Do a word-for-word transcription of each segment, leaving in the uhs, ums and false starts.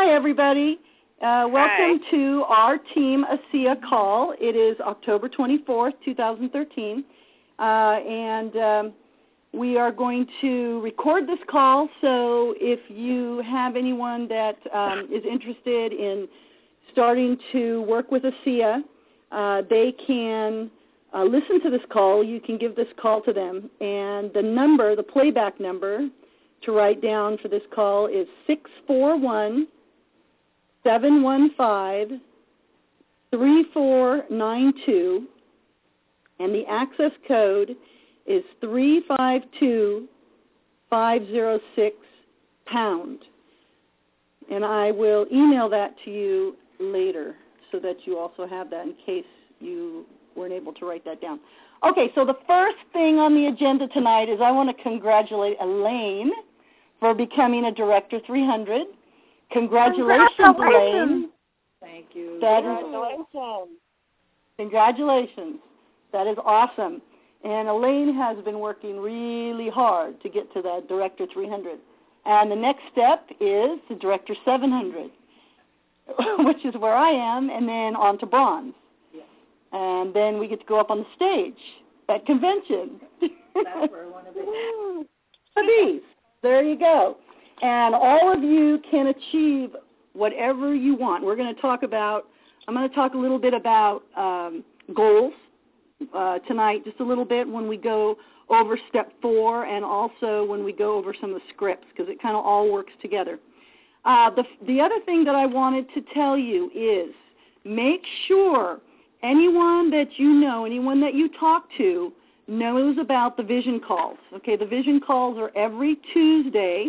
Hi, everybody. Uh, welcome Hi. to our Team ASEA call. It is October twenty-fourth, two thousand thirteen, uh, and um, we are going to record this call, so if you have anyone that um, is interested in starting to work with ASEA, uh, they can uh, listen to this call. You can give this call to them, and the number, the playback number to write down for this call is six four one, seven one five, three four nine two, and the access code is three five two, five zero six, pound. And I will email that to you later so that you also have that in case you weren't able to write that down. Okay, so the first thing on the agenda tonight is I want to congratulate Elaine for becoming a Director three hundred. Congratulations, Elaine. Thank you. That Congratulations. Is, congratulations. That is awesome. And Elaine has been working really hard to get to that Director three hundred. And the next step is the Director seven hundred, which is where I am, and then on to bronze. Yes. And then we get to go up on the stage at convention. That's where I want to be. These. There you go. And all of you can achieve whatever you want. We're going to talk about, I'm going to talk a little bit about um, goals uh, tonight, just a little bit when we go over step four and also when we go over some of the scripts because it kind of all works together. Uh, the, the other thing that I wanted to tell you is make sure anyone that you know, anyone that you talk to, knows about the vision calls. Okay, the vision calls are every Tuesday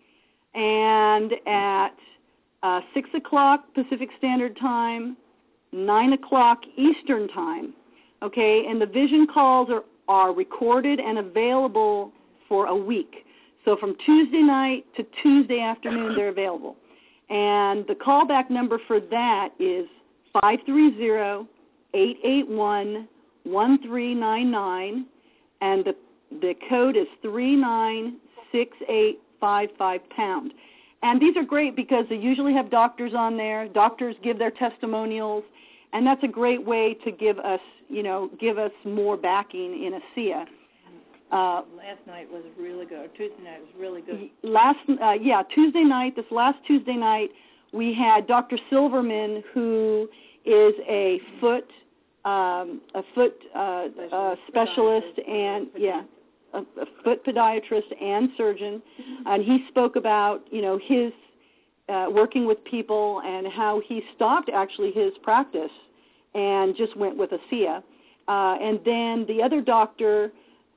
and at uh, six o'clock Pacific Standard Time, nine o'clock Eastern Time. Okay, and the vision calls are, are recorded and available for a week. So from Tuesday night to Tuesday afternoon, they're available. And the callback number for that is five three zero, eight eight one, one three nine nine, and the the code is three nine six eight five five pound. And these are great because they usually have doctors on there. Doctors give their testimonials, and that's a great way to give us, you know, give us more backing in ASEA. Uh, last night was really good. Tuesday night was really good. Last, uh, yeah, Tuesday night, this last Tuesday night, we had Doctor Silverman, who is a foot Um, a foot uh, uh, specialist and, yeah, a, a foot podiatrist and surgeon, and he spoke about, you know, his uh, working with people and how he stopped actually his practice and just went with ASEA. Uh, and then the other doctor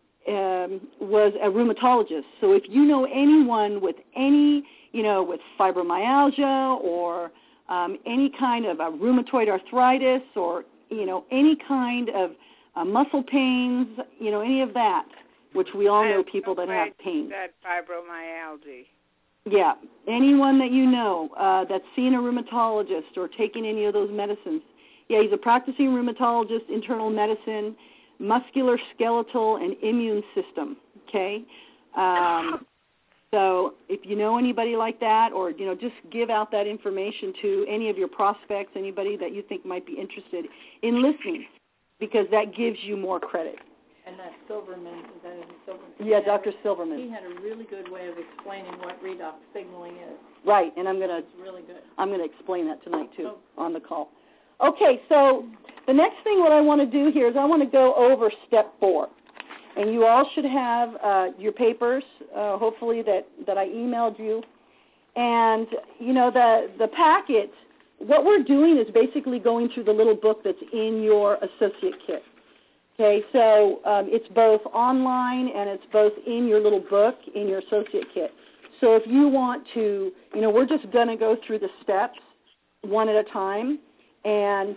um, was a rheumatologist. So if you know anyone with any, you know, with fibromyalgia or um, any kind of a rheumatoid arthritis or you know, any kind of uh, muscle pains, you know, any of that, which we all know people that have pain. That fibromyalgia. Yeah, anyone that you know uh, that's seen a rheumatologist or taking any of those medicines. Yeah, he's a practicing rheumatologist, internal medicine, muscular, skeletal, and immune system, okay? Um, so if you know anybody like that or, you know, just give out that information to any of your prospects, anybody that you think might be interested in listening, because that gives you more credit. And that Silverman, is that Silverman? Yeah, Doctor Silverman. He had a really good way of explaining what redox signaling is. Right, and I'm going to really good. I'm going to explain that tonight, too, oh. on the call. Okay, so the next thing what I want to do here is I want to go over step four. And you all should have uh, your papers, uh, hopefully, that, that I emailed you. And, you know, the, the packet, what we're doing is basically going through the little book that's in your associate kit. Okay, so um, it's both online and it's both in your little book in your associate kit. So if you want to, you know, we're just going to go through the steps one at a time and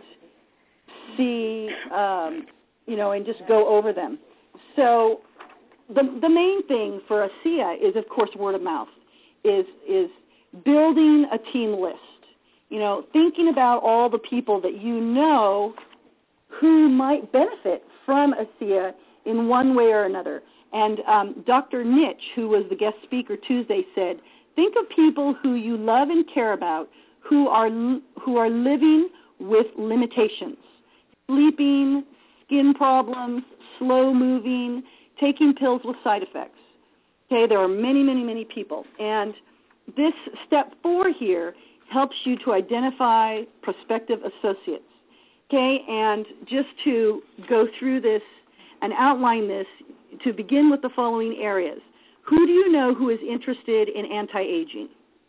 see, um, you know, and just go over them. So the the main thing for ASEA is, of course, word of mouth, is is building a team list. You know, thinking about all the people that you know who might benefit from ASEA in one way or another. And um, Doctor Nitch, who was the guest speaker Tuesday, said, think of people who you love and care about who are who are living with limitations, sleeping, skin problems, slow moving, taking pills with side effects. Okay, there are many, many, many people. And this step four here helps you to identify prospective associates. Okay, and just to go through this and outline this, to begin with the following areas. Who do you know who is interested in anti-aging?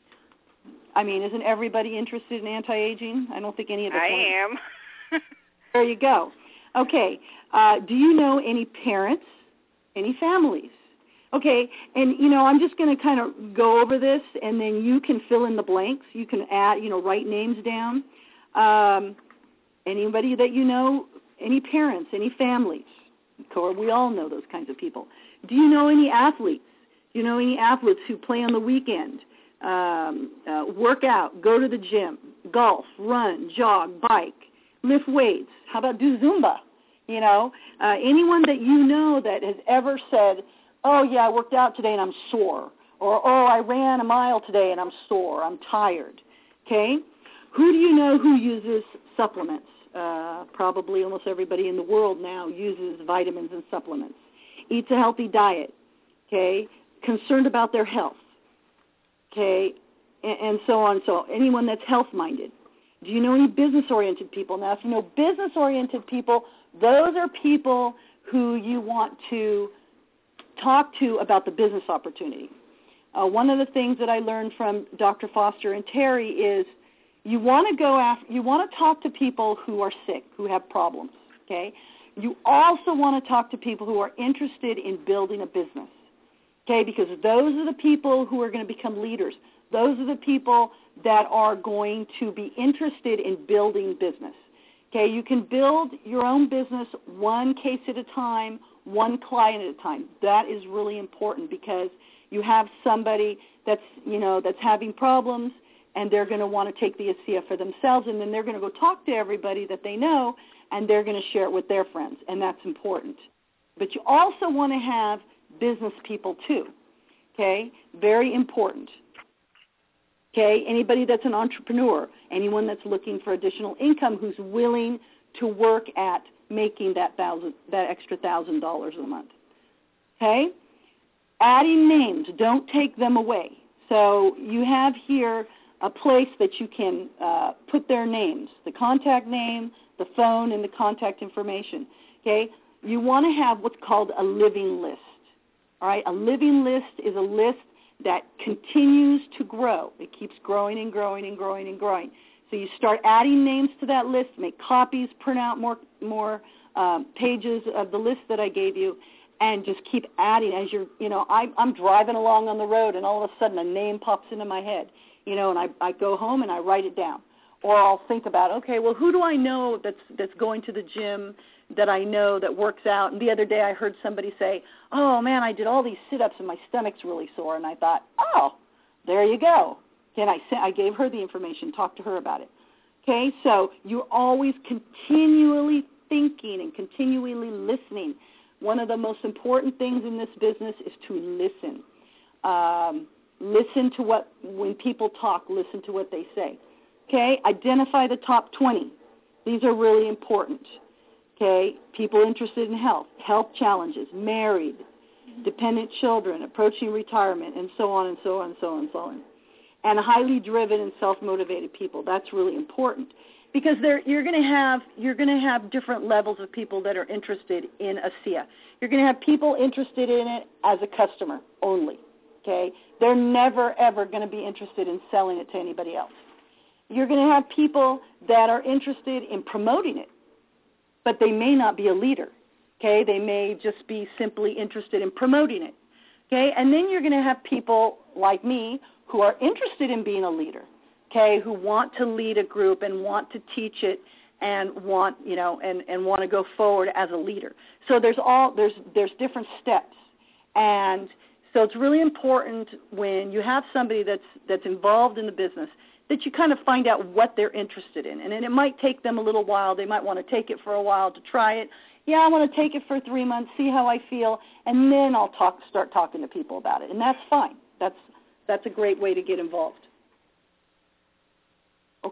I mean, isn't everybody interested in anti-aging? I don't think any of us I want am. There you go. Okay, uh, do you know any parents, any families? Okay, and, you know, I'm just going to kind of go over this, and then you can fill in the blanks. You can add, you know, write names down. Um, anybody that you know, any parents, any families. We all know those kinds of people. Do you know any athletes? Do you know any athletes who play on the weekend, um, uh, work out, go to the gym, golf, run, jog, bike, lift weights? How about do Zumba? You know, uh, anyone that you know that has ever said, oh, yeah, I worked out today and I'm sore, or, oh, I ran a mile today and I'm sore, I'm tired, okay? Who do you know who uses supplements? Uh, probably almost everybody in the world now uses vitamins and supplements. Eats a healthy diet, okay? Concerned about their health, okay? And, and so on. So anyone that's health-minded. Do you know any business-oriented people? Now, if you know business-oriented people, those are people who you want to talk to about the business opportunity. Uh, one of the things that I learned from Doctor Foster and Terry is you want to go after, you want to talk to people who are sick, who have problems, okay? You also want to talk to people who are interested in building a business, okay, because those are the people who are going to become leaders. Those are the people that are going to be interested in building business, okay? You can build your own business one case at a time, one client at a time. That is really important because you have somebody that's, you know, that's having problems, and they're going to want to take the ASEA for themselves, and then they're going to go talk to everybody that they know, and they're going to share it with their friends, and that's important. But you also want to have business people too, okay? Very important. Okay, anybody that's an entrepreneur, anyone that's looking for additional income who's willing to work at making that thousand, that extra thousand dollars a month. Okay, adding names, don't take them away. So you have here a place that you can uh, put their names, the contact name, the phone, and the contact information. Okay, you want to have what's called a living list. All right, a living list is a list that continues to grow. It keeps growing and growing and growing and growing. So you start adding names to that list, make copies, print out more more um, pages of the list that I gave you, and just keep adding as you're, you know, I, I'm driving along on the road, and all of a sudden a name pops into my head, you know, and I, I go home and I write it down. Or I'll think about, okay, well, who do I know that's that's going to the gym that I know that works out? And the other day I heard somebody say, oh, man, I did all these sit-ups and my stomach's really sore. And I thought, oh, there you go. And I, I gave her the information, talked to her about it. Okay, so you're always continually thinking and continually listening. One of the most important things in this business is to listen. Um, listen to what, when people talk, listen to what they say. Okay, identify the top twenty. These are really important. Okay, people interested in health, health challenges, married, dependent children, approaching retirement, and so on and so on and so on and so on. And highly driven and self-motivated people. That's really important because they're, you're going to have you're going to have different levels of people that are interested in ASEA. You're going to have people interested in it as a customer only. Okay, they're never ever going to be interested in selling it to anybody else. You're going to have people that are interested in promoting it, but they may not be a leader, okay? They may just be simply interested in promoting it, okay? And then you're going to have people like me who are interested in being a leader, okay, who want to lead a group and want to teach it and want, you know, and, and want to go forward as a leader. So there's all there's there's different steps. And so it's really important when you have somebody that's that's involved in the business that you kind of find out what they're interested in. And, and it might take them a little while. They might want to take it for a while to try it. Yeah, I want to take it for three months, see how I feel, and then I'll talk, start talking to people about it. And that's fine. That's, that's a great way to get involved.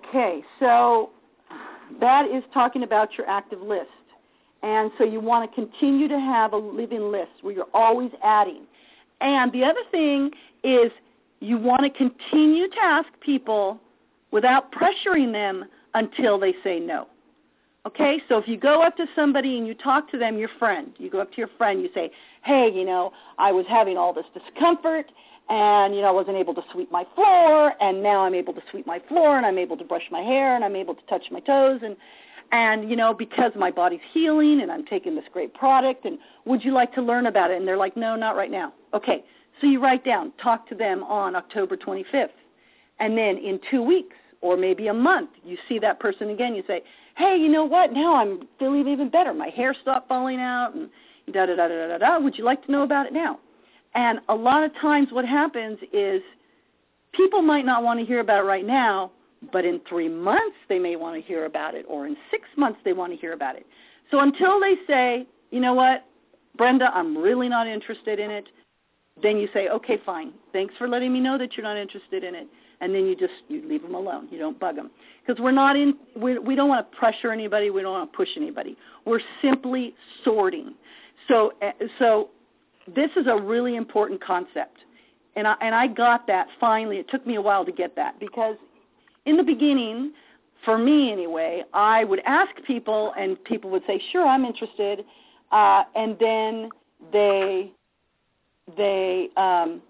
Okay, so that is talking about your active list. And so you want to continue to have a living list where you're always adding. And the other thing is you want to continue to ask people without pressuring them until they say no. Okay, so if you go up to somebody and you talk to them, your friend, you go up to your friend, you say, hey, you know, I was having all this discomfort and, you know, I wasn't able to sweep my floor, and now I'm able to sweep my floor, and I'm able to brush my hair, and I'm able to touch my toes, and, and you know, because my body's healing and I'm taking this great product, and would you like to learn about it? And they're like, no, not right now. Okay, so you write down, talk to them on October twenty-fifth, and then in two weeks or maybe a month, you see that person again, you say, hey, you know what, now I'm feeling even better. My hair stopped falling out, and da-da-da-da-da-da. Would you like to know about it now? And a lot of times what happens is people might not want to hear about it right now, but in three months they may want to hear about it, or in six months they want to hear about it. So until they say, you know what, Brenda, I'm really not interested in it, then you say, okay, fine. Thanks for letting me know that you're not interested in it. And then you just you leave them alone. You don't bug them. Because we're not in, we, we don't want to pressure anybody. We don't want to push anybody. We're simply sorting. So, so this is a really important concept. And I, and I got that finally. It took me a while to get that because in the beginning, for me anyway, I would ask people and people would say, sure, I'm interested. Uh, and then they, they, um,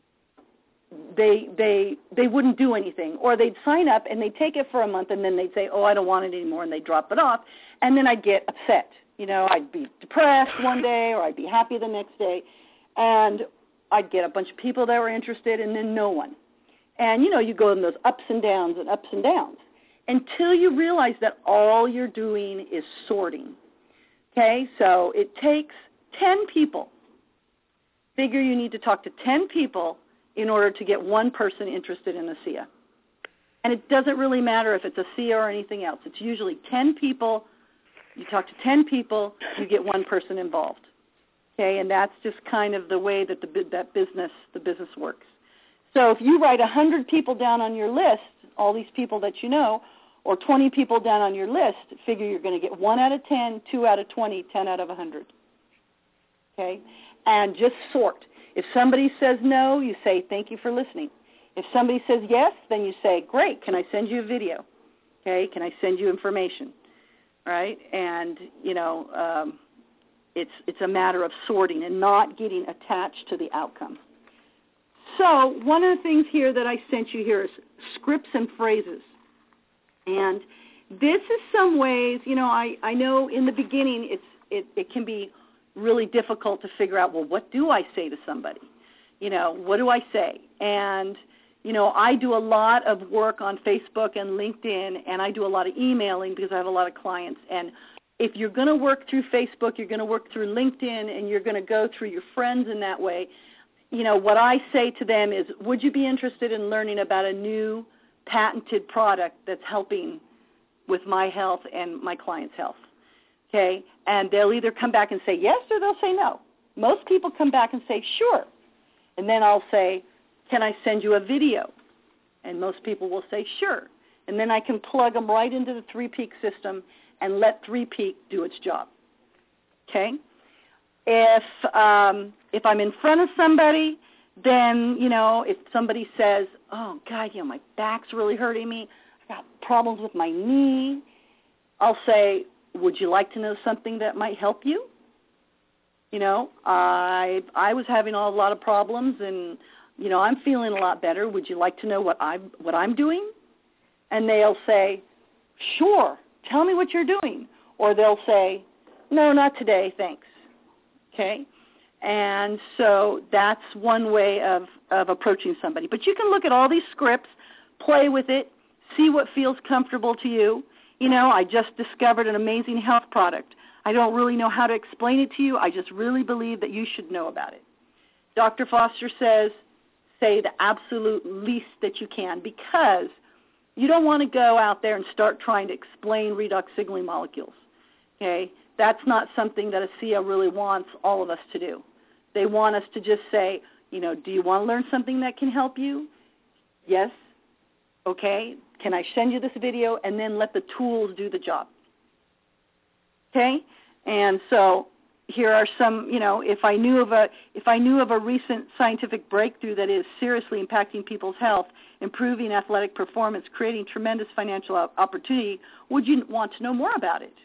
they they they wouldn't do anything, or they'd sign up and they'd take it for a month and then they'd say, oh, I don't want it anymore, and they'd drop it off, and then I'd get upset. You know, I'd be depressed one day or I'd be happy the next day, and I'd get a bunch of people that were interested and then no one. And, you know, you go in those ups and downs and ups and downs until you realize that all you're doing is sorting. Okay, so it takes ten people. Figure you need to talk to ten people in order to get one person interested in a S I A. And it doesn't really matter if it's a S I A or anything else. It's usually ten people. You talk to ten people, you get one person involved. Okay, and that's just kind of the way that the that business the business works. So if you write one hundred people down on your list, all these people that you know, or twenty people down on your list, figure you're going to get one out of ten, two out of twenty, ten out of one hundred. Okay, and just sort. If somebody says no, you say, thank you for listening. If somebody says yes, then you say, great, can I send you a video? Okay, can I send you information? Right? And, you know, um, it's, it's a matter of sorting and not getting attached to the outcome. So one of the things here that I sent you here is scripts and phrases. And this is some ways, you know, I, I know in the beginning it's it, it can be really difficult to figure out, well, what do I say to somebody? You know, what do I say? And, you know, I do a lot of work on Facebook and LinkedIn, and I do a lot of emailing because I have a lot of clients. And if you're going to work through Facebook, you're going to work through LinkedIn, and you're going to go through your friends in that way, you know, what I say to them is, would you be interested in learning about a new patented product that's helping with my health and my client's health? Okay, and they'll either come back and say yes or they'll say no. Most people come back and say sure. And then I'll say, can I send you a video? And most people will say sure. And then I can plug them right into the three peak system and let three peak do its job. Okay? If, um, if I'm in front of somebody, then, you know, if somebody says, oh, God, you know, my back's really hurting me, I got problems with my knee, I'll say, would you like to know something that might help you? You know, I I was having a lot of problems, and you know, I'm feeling a lot better. Would you like to know what I what I'm doing? And they'll say, sure. Tell me what you're doing. Or they'll say, no, not today, thanks. Okay, and so that's one way of of approaching somebody. But you can look at all these scripts, play with it, see what feels comfortable to you. You know, I just discovered an amazing health product. I don't really know how to explain it to you. I just really believe that you should know about it. Doctor Foster says, say the absolute least that you can, because you don't want to go out there and start trying to explain redox signaling molecules. Okay? That's not something that A S I A really wants all of us to do. They want us to just say, you know, do you want to learn something that can help you? Yes. Okay? Can I send you this video and then let the tools do the job? Okay? And so here are some, you know, if I knew of a if I knew of a recent scientific breakthrough that is seriously impacting people's health, improving athletic performance, creating tremendous financial opportunity, would you want to know more about it?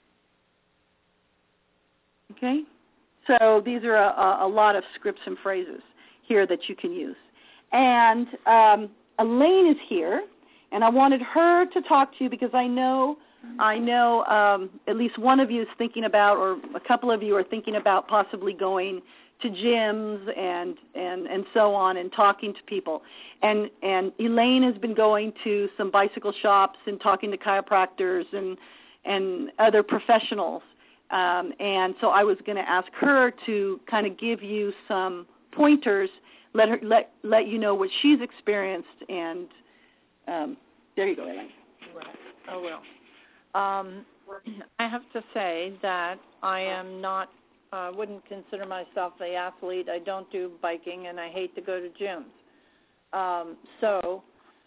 Okay? So these are a, a lot of scripts and phrases here that you can use. And um, Elaine is here, and I wanted her to talk to you because I know I know um, at least one of you is thinking about, or a couple of you are thinking about possibly going to gyms and, and, and so on and talking to people. And, and Elaine has been going to some bicycle shops and talking to chiropractors and, and other professionals. Um, and so I was going to ask her to kind of give you some pointers, let her let let you know what she's experienced, and um, there you go, Elaine. Right. Oh, well. Um, I have to say that I am not, uh, wouldn't consider myself an athlete. I don't do biking, and I hate to go to gyms. Um, so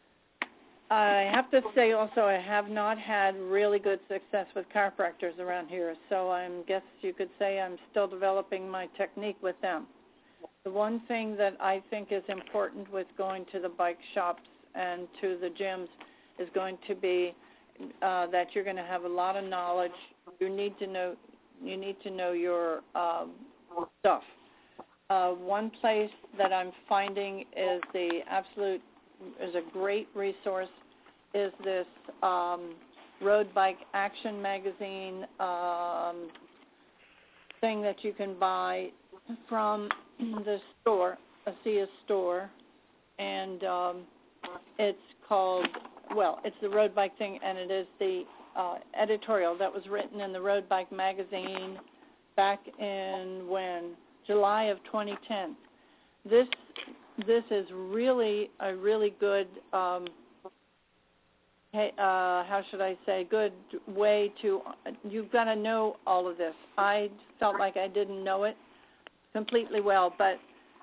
I have to say also I have not had really good success with chiropractors around here, so I guess you could say I'm still developing my technique with them. The one thing that I think is important with going to the bike shops and to the gyms is going to be uh, that you're going to have a lot of knowledge. You need to know you need to know your um, stuff. Uh, one place that I'm finding is the absolute is a great resource is this um, Road Bike Action magazine um, thing that you can buy from the store, ASEA store, and um, it's called, well, it's the Road Bike thing, and it is the uh, editorial that was written in the Road Bike magazine back in when? July of twenty ten. This this is really a really good, um, hey, uh, how should I say, good way to, you've got to know all of this. I felt like I didn't know it completely well, but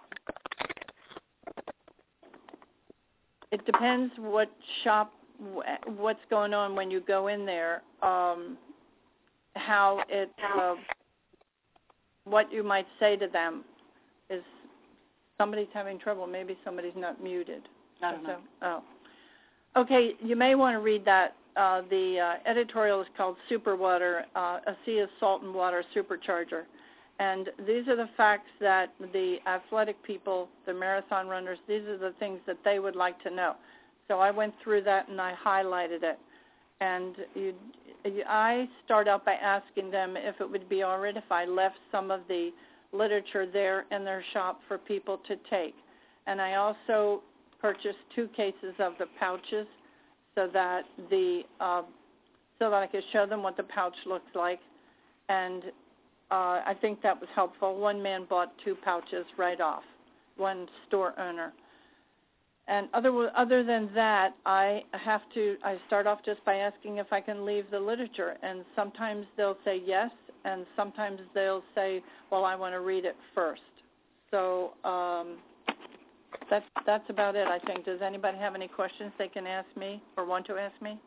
it depends what shop, what's going on when you go in there, um, how it, uh, what you might say to them. Is somebody's having trouble? Maybe somebody's not muted. I don't know. So, oh. Okay, you may want to read that. Uh, the uh, editorial is called Super Water, uh, ASEA Salt and Water Supercharger. And these are the facts that the athletic people, the marathon runners, these are the things that they would like to know. So I went through that and I highlighted it. And you, I start out by asking them if it would be all right if I left some of the literature there in their shop for people to take. And I also purchased two cases of the pouches so that the uh, so that I could show them what the pouch looks like. And uh, I think that was helpful. One man bought two pouches right off, one store owner. And other other than that, I have to, I start off just by asking if I can leave the literature. And sometimes they'll say yes, and sometimes they'll say, well, I want to read it first. So um, that's, that's about it, I think. Does anybody have any questions they can ask me or want to ask me?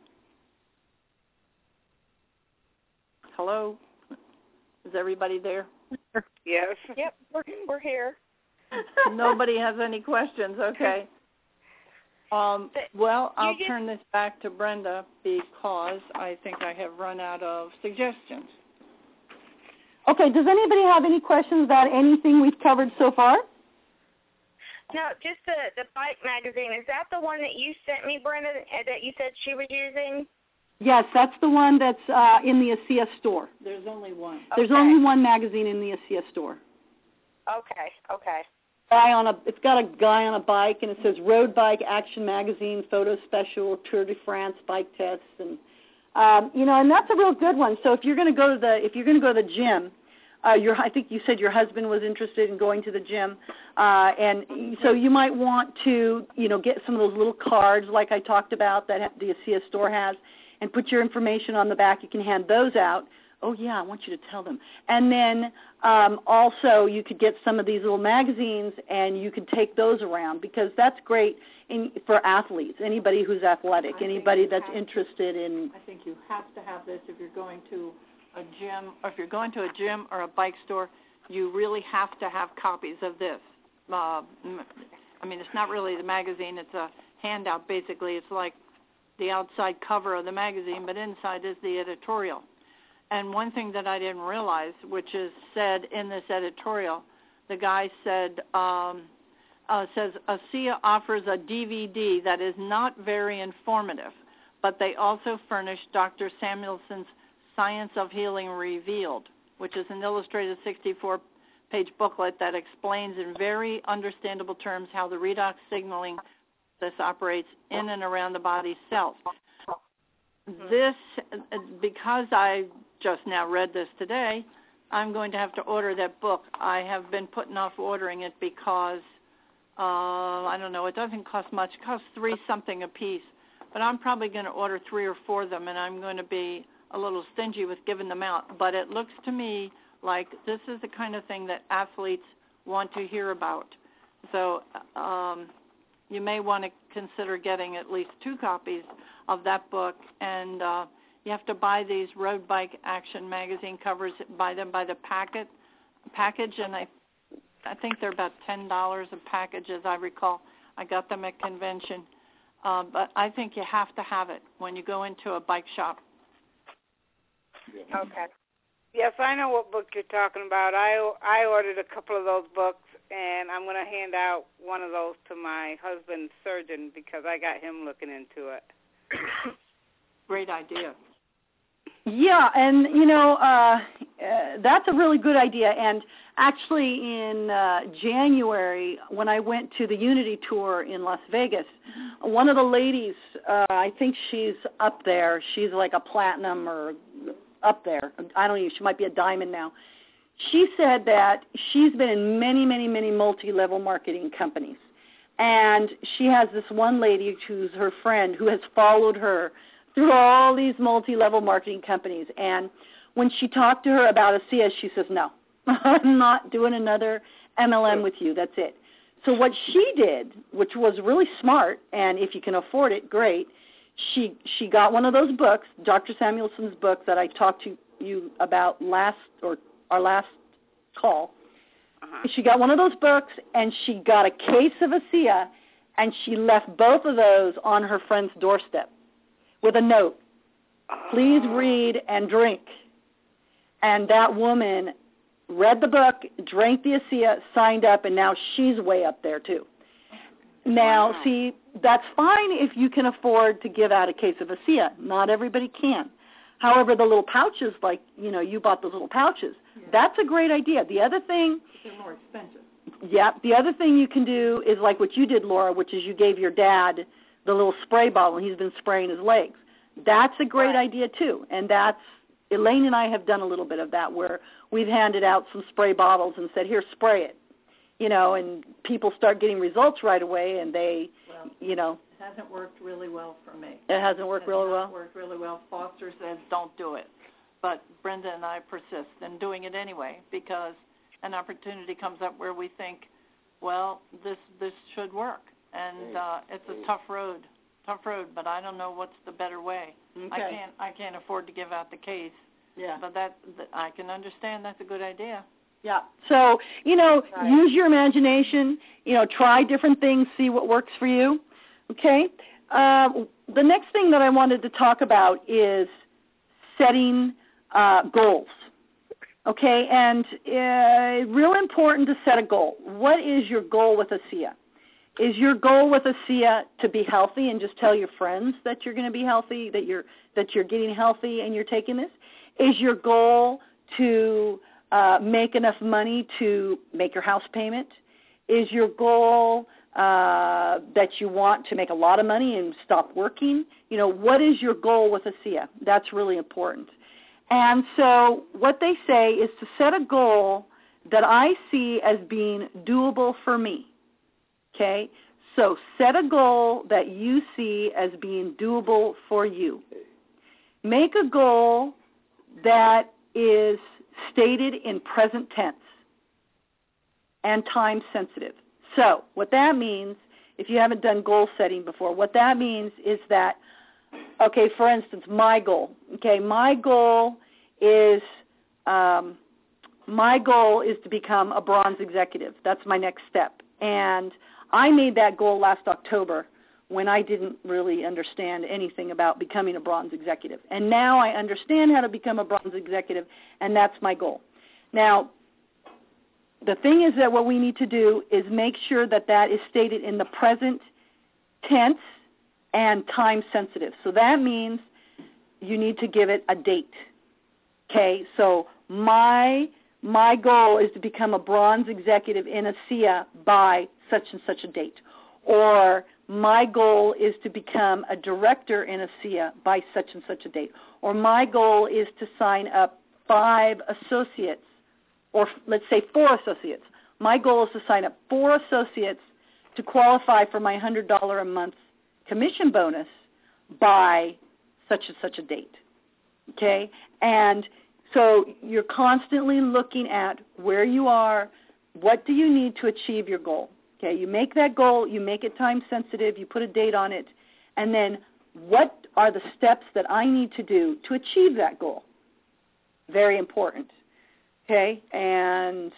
Hello? Is everybody there? Yes. Yep, we're, we're here. Nobody has any questions. Okay. Um, well, I'll just turn this back to Brenda because I think I have run out of suggestions. Okay, does anybody have any questions about anything we've covered so far? No, just the, the bike magazine. Is that the one that you sent me, Brenda, that you said she was using? Yes, that's the one that's uh, in the ASEA store. There's only one. There's Okay. only one magazine in the ASEA store. Okay, okay. Guy on a, it's got a guy on a bike, and it says Road Bike Action Magazine, Photo Special, Tour de France Bike Tests, and um, you know, and that's a real good one. So if you're going to go to the, if you're going to go to the gym, uh, your, I think you said your husband was interested in going to the gym, uh, and so you might want to, you know, get some of those little cards like I talked about that the ASEA store has, and put your information on the back. You can hand those out oh, yeah, I want you to tell them. And then um, also you could get some of these little magazines and you could take those around because that's great in, for athletes, anybody who's athletic, I anybody that's have, interested in. I think you have to have this if you're going to a gym, or if you're going to a gym or a bike store, you really have to have copies of this. Uh, I mean, it's not really the magazine. It's a handout, basically. It's like the outside cover of the magazine, but inside is the editorial. And one thing that I didn't realize, which is said in this editorial, the guy said, um, uh, says, ASEA offers a D V D that is not very informative, but they also furnish Doctor Samuelson's Science of Healing Revealed, which is an illustrated sixty-four page booklet that explains in very understandable terms how the redox signaling process operates in and around the body's cells. This, because I just now read this today, I'm going to have to order that book. I have been putting off ordering it because, uh, I don't know, it doesn't cost much. It costs three something a piece, but I'm probably going to order three or four of them, and I'm going to be a little stingy with giving them out. But it looks to me like this is the kind of thing that athletes want to hear about. So um, you may want to consider getting at least two copies of that book, and uh, you have to buy these Road Bike Action magazine covers, buy them by the packet package, and I I think they're about ten dollars a package, as I recall. I got them at convention. Uh, but I think you have to have it when you go into a bike shop. Okay. Yes, I know what book you're talking about. I, I ordered a couple of those books, and I'm going to hand out one of those to my husband's surgeon because I got him looking into it. Great idea. Yeah, and, you know, uh, uh, that's a really good idea. And actually in uh, January, when I went to the Unity Tour in Las Vegas, one of the ladies, uh, I think she's up there, she's like a platinum or up there. I don't know, she might be a diamond now. She said that she's been in many, many, many multi-level marketing companies. And she has this one lady who's her friend who has followed her through all these multi-level marketing companies. And when she talked to her about ASEA, she says, no, I'm not doing another M L M with you. That's it. So what she did, which was really smart, and if you can afford it, great, she she got one of those books, Doctor Samuelson's book that I talked to you about last or our last call. Uh-huh. She got one of those books, and she got a case of ASEA, and she left both of those on her friend's doorstep with a note, please read and drink. And that woman read the book, drank the ASEA, signed up, and now she's way up there too. Now, wow. See, that's fine if you can afford to give out a case of ASEA. Not everybody can. However, the little pouches, like, you know, you bought those little pouches, yeah. That's a great idea. The other thing... They're more expensive. Yeah, the other thing you can do is like what you did, Laura, which is you gave your dad the little spray bottle, and he's been spraying his legs. That's a great right. idea, too. And that's, Elaine and I have done a little bit of that where we've handed out some spray bottles and said, here, spray it. You know, and people start getting results right away, and they, well, you know. It hasn't worked really well for me. It hasn't worked it really well? It hasn't worked really well. Foster says don't do it. But Brenda and I persist in doing it anyway because an opportunity comes up where we think, well, this this should work. And uh, it's a tough road, tough road, but I don't know what's the better way. Okay. I can't I can't afford to give out the case. Yeah. But that, that I can understand that's a good idea. Yeah. So, you know, right. use your imagination, you know, try different things, see what works for you. Okay? Uh, the next thing that I wanted to talk about is setting uh, goals. Okay? And uh, real important to set a goal. What is your goal with ASEA? Is your goal with ASEA to be healthy and just tell your friends that you're going to be healthy, that you're that you're getting healthy and you're taking this? Is your goal to uh, make enough money to make your house payment? Is your goal uh, that you want to make a lot of money and stop working? You know, what is your goal with ASEA? That's really important. And so what they say is to set a goal that I see as being doable for me. Okay? So set a goal that you see as being doable for you. Make a goal that is stated in present tense and time sensitive. So what that means, if you haven't done goal setting before, what that means is that, okay, for instance, my goal. Okay, my goal is um, my goal is to become a bronze executive. That's my next step. And I made that goal last October when I didn't really understand anything about becoming a bronze executive. And now I understand how to become a bronze executive, and that's my goal. Now, the thing is that what we need to do is make sure that that is stated in the present tense and time sensitive. So that means you need to give it a date. Okay, so my my goal is to become a bronze executive in A S E A by such and such a date. Or my goal is to become a director in A S E A by such and such a date. Or my goal is to sign up five associates, or let's say four associates. My goal is to sign up four associates to qualify for my one hundred dollars a month commission bonus by such and such a date. Okay? And so you're constantly looking at where you are, what do you need to achieve your goal. Okay, you make that goal, you make it time sensitive, you put a date on it, and then what are the steps that I need to do to achieve that goal? Very important. Okay, and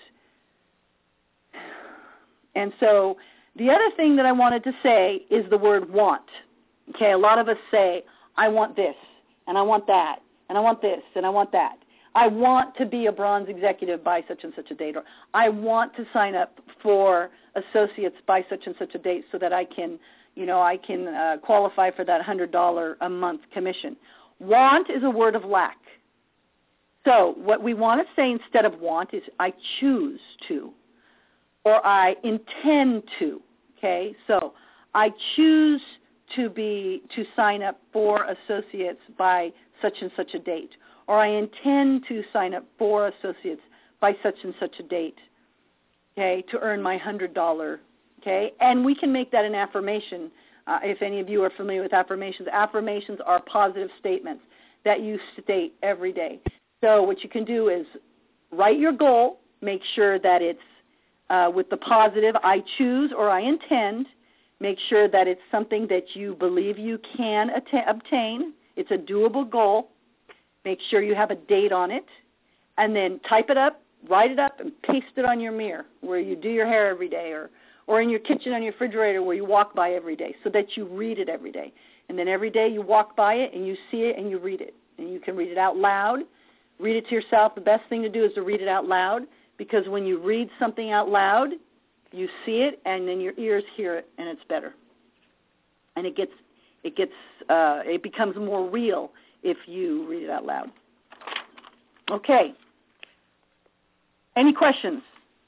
and so the other thing that I wanted to say is the word want. Okay, a lot of us say, I want this, and I want that, and I want this, and I want that. I want to be a bronze executive by such and such a date, or I want to sign up for associates by such and such a date so that I can, you know, I can uh, qualify for that one hundred dollars a month commission. Want is a word of lack. So what we want to say instead of want is I choose to, or I intend to. Okay, so I choose to be to sign up for associates by such and such a date. Or I intend to sign up for associates by such and such a date, okay, to earn my one hundred dollars, okay? And we can make that an affirmation. Uh, if any of you are familiar with affirmations, affirmations are positive statements that you state every day. So what you can do is write your goal, make sure that it's uh, with the positive, I choose or I intend, make sure that it's something that you believe you can att- obtain. It's a doable goal. Make sure you have a date on it, and then type it up, write it up, and paste it on your mirror where you do your hair every day, or, or in your kitchen on your refrigerator where you walk by every day, so that you read it every day. And then every day you walk by it and you see it and you read it. And you can read it out loud. Read it to yourself. The best thing to do is to read it out loud, because when you read something out loud, you see it and then your ears hear it, and it's better. And it gets, it gets, uh, it becomes more real if you read it out loud. Okay. Any questions?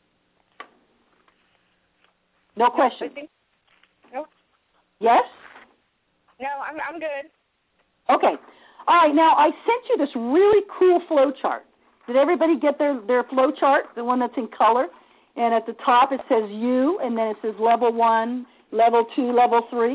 No questions? No. Yes? No, I'm I'm good. Okay. All right, now I sent you this really cool flow chart. Did everybody get their, their flow chart, the one that's in color? And at the top it says you, and then it says level one, level two, level three.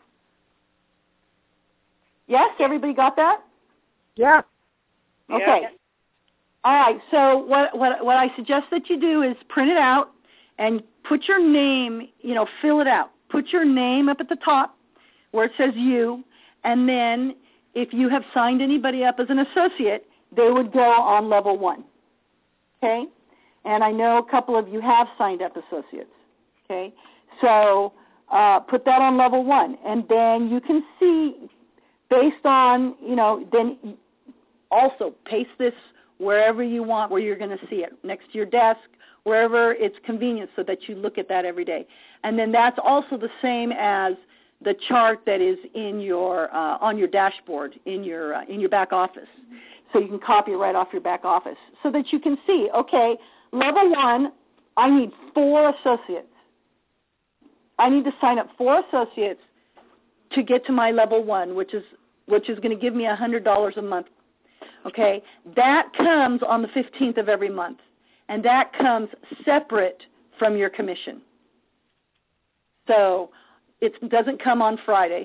Yes, everybody got that? Yeah. Okay. Yeah. All right, so what, what what I suggest that you do is print it out and put your name, you know, fill it out. Put your name up at the top where it says you, and then if you have signed anybody up as an associate, they would go on level one, okay? And I know a couple of you have signed up associates, okay? So uh, put that on level one, and then you can see based on, you know, then also paste this wherever you want, where you're going to see it, next to your desk, wherever it's convenient, so that you look at that every day. And then that's also the same as the chart that is in your uh, on your dashboard in your uh, in your back office. So you can copy it right off your back office, so that you can see, okay, level one, I need four associates. I need to sign up four associates to get to my level one, which is which is going to give me one hundred dollars a month. Okay, that comes on the fifteenth of every month, and that comes separate from your commission. So it doesn't come on Friday.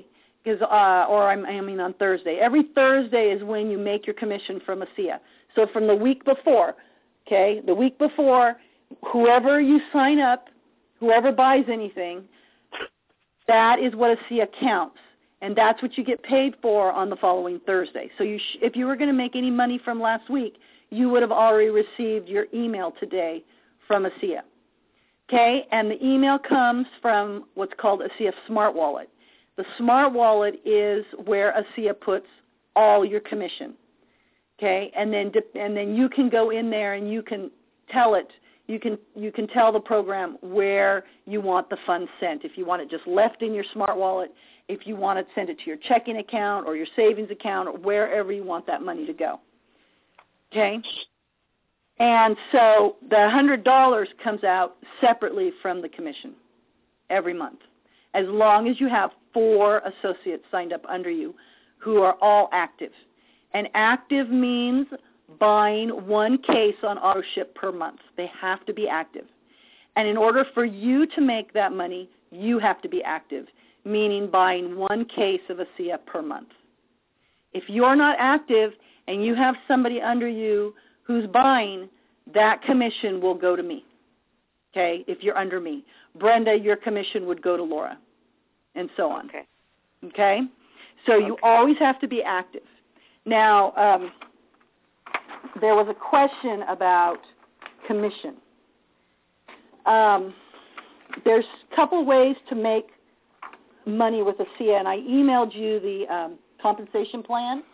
Because, uh, or I'm, I mean on Thursday. Every Thursday is when you make your commission from ASEA. So from the week before, okay, the week before, whoever you sign up, whoever buys anything, that is what ASEA counts, and that's what you get paid for on the following Thursday. So you sh- if you were going to make any money from last week, you would have already received your email today from ASEA. Okay, and the email comes from what's called ASEA Smart Wallet. The Smart Wallet is where ASEA puts all your commission. Okay, and then and then you can go in there and you can tell it. You can you can tell the program where you want the funds sent. If you want it just left in your Smart Wallet, if you want to send it to your checking account or your savings account or wherever you want that money to go. Okay, and so the one hundred dollars comes out separately from the commission every month, as long as you have four associates signed up under you who are all active. And active means buying one case on auto ship per month. They have to be active. And in order for you to make that money, you have to be active, meaning buying one case of ASEA per month. If you're not active and you have somebody under you who's buying, that commission will go to me, okay, if you're under me. Brenda, your commission would go to Laura, and so on. Okay. Okay? So you okay. always have to be active. Now, um, there was a question about commission. Um, there's a couple ways to make money with ASEA, and I emailed you the um, compensation plan.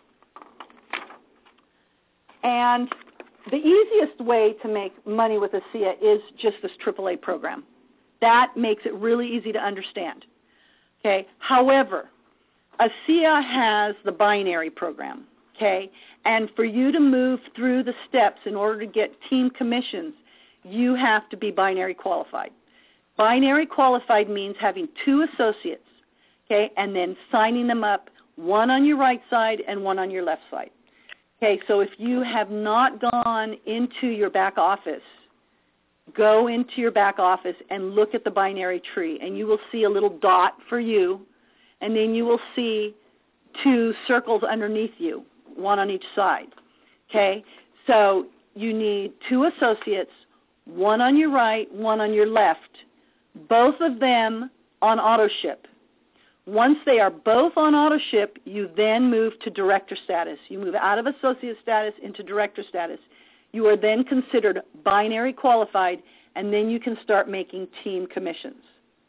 And the easiest way to make money with ASEA is just this triple A program. That makes it really easy to understand. Okay. However, ASEA has the binary program. Okay, and for you to move through the steps in order to get team commissions, you have to be binary qualified. Binary qualified means having two associates, okay, and then signing them up, one on your right side and one on your left side. Okay, so if you have not gone into your back office, go into your back office and look at the binary tree, and you will see a little dot for you, and then you will see two circles underneath you, one on each side. Okay, so you need two associates, one on your right, one on your left, both of them on auto ship. Once they are both on auto ship, you then move to director status. You move out of associate status into director status. You are then considered binary qualified, and then you can start making team commissions.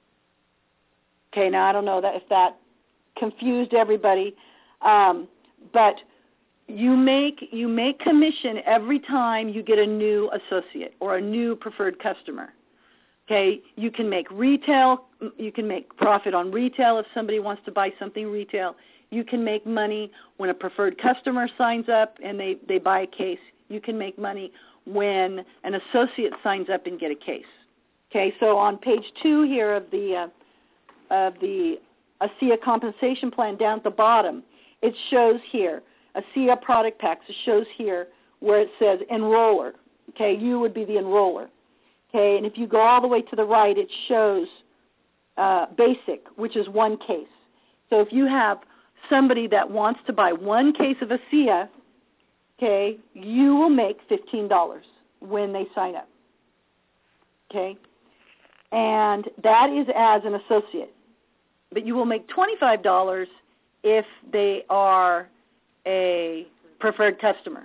Okay, now I don't know that if that confused everybody, um, but you make you make commission every time you get a new associate or a new preferred customer. Okay, you can make retail, you can make profit on retail if somebody wants to buy something retail. You can make money when a preferred customer signs up and they, they buy a case. You can make money when an associate signs up and get a case. Okay, so on page two here of the uh, of the ASEA compensation plan down at the bottom, it shows here, ASEA product packs, it shows here where it says enroller. Okay, you would be the enroller. Okay, and if you go all the way to the right, it shows uh, basic, which is one case. So if you have somebody that wants to buy one case of ASEA, okay, you will make fifteen dollars when they sign up. Okay, and that is as an associate. But you will make twenty-five dollars if they are a preferred customer.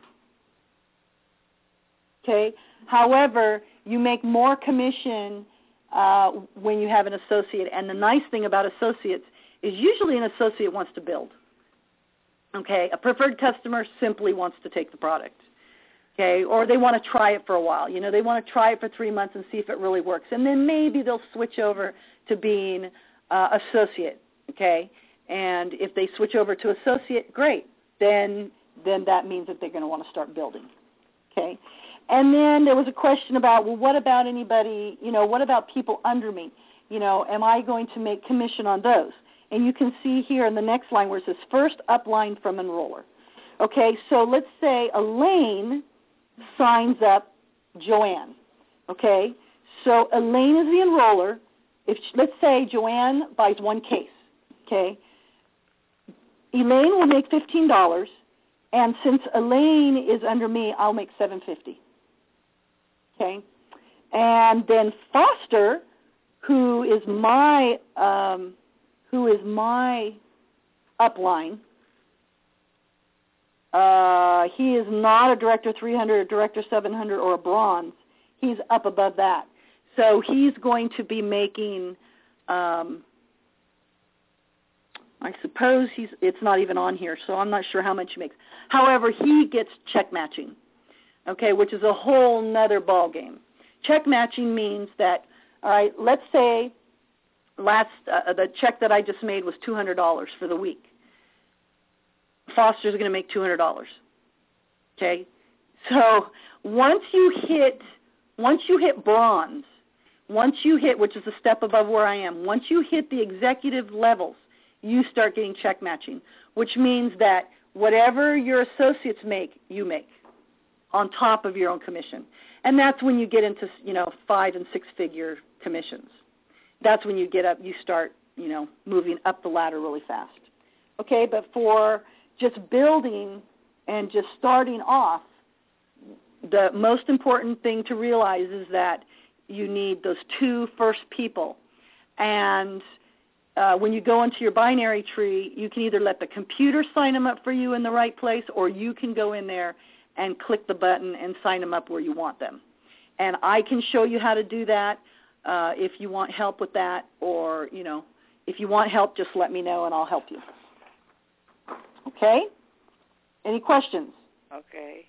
Okay, however, you make more commission uh, when you have an associate, and the nice thing about associates is usually an associate wants to build. Okay, a preferred customer simply wants to take the product. Okay, or they want to try it for a while. You know, they want to try it for three months and see if it really works, and then maybe they'll switch over to being uh, associate. Okay, and if they switch over to associate, great. Then then that means that they're going to want to start building. Okay. And then there was a question about, well, what about anybody, you know, what about people under me? You know, am I going to make commission on those? And you can see here in the next line where it says first upline from enroller. Okay, so let's say Elaine signs up Joanne. Okay, so Elaine is the enroller. If let's say Joanne buys one case, okay, Elaine will make fifteen dollars, and since Elaine is under me, I'll make seven fifty. Okay? And then Foster, who is my um, who is my upline, uh, he is not a Director three hundred, a Director seven hundred, or a Bronze. He's up above that. So he's going to be making, um, I suppose he's, it's not even on here, so I'm not sure how much he makes. However, he gets check matching, okay, which is a whole nother ball game. Check matching means that, all right, let's say last uh, the check that I just made was two hundred dollars for the week. Foster's going to make two hundred dollars, okay? So once you hit, once you hit bronze, once you hit, which is a step above where I am, once you hit the executive levels, you start getting check matching, which means that whatever your associates make, you make on top of your own commission. And that's when you get into, you know, five and six figure commissions. That's when you get up, you start, you know, moving up the ladder really fast. Okay, but for just building and just starting off, the most important thing to realize is that you need those two first people. And uh, when you go into your binary tree, you can either let the computer sign them up for you in the right place, or you can go in there and click the button and sign them up where you want them. And I can show you how to do that uh, if you want help with that, or, you know, if you want help, just let me know and I'll help you. Okay? Any questions? Okay.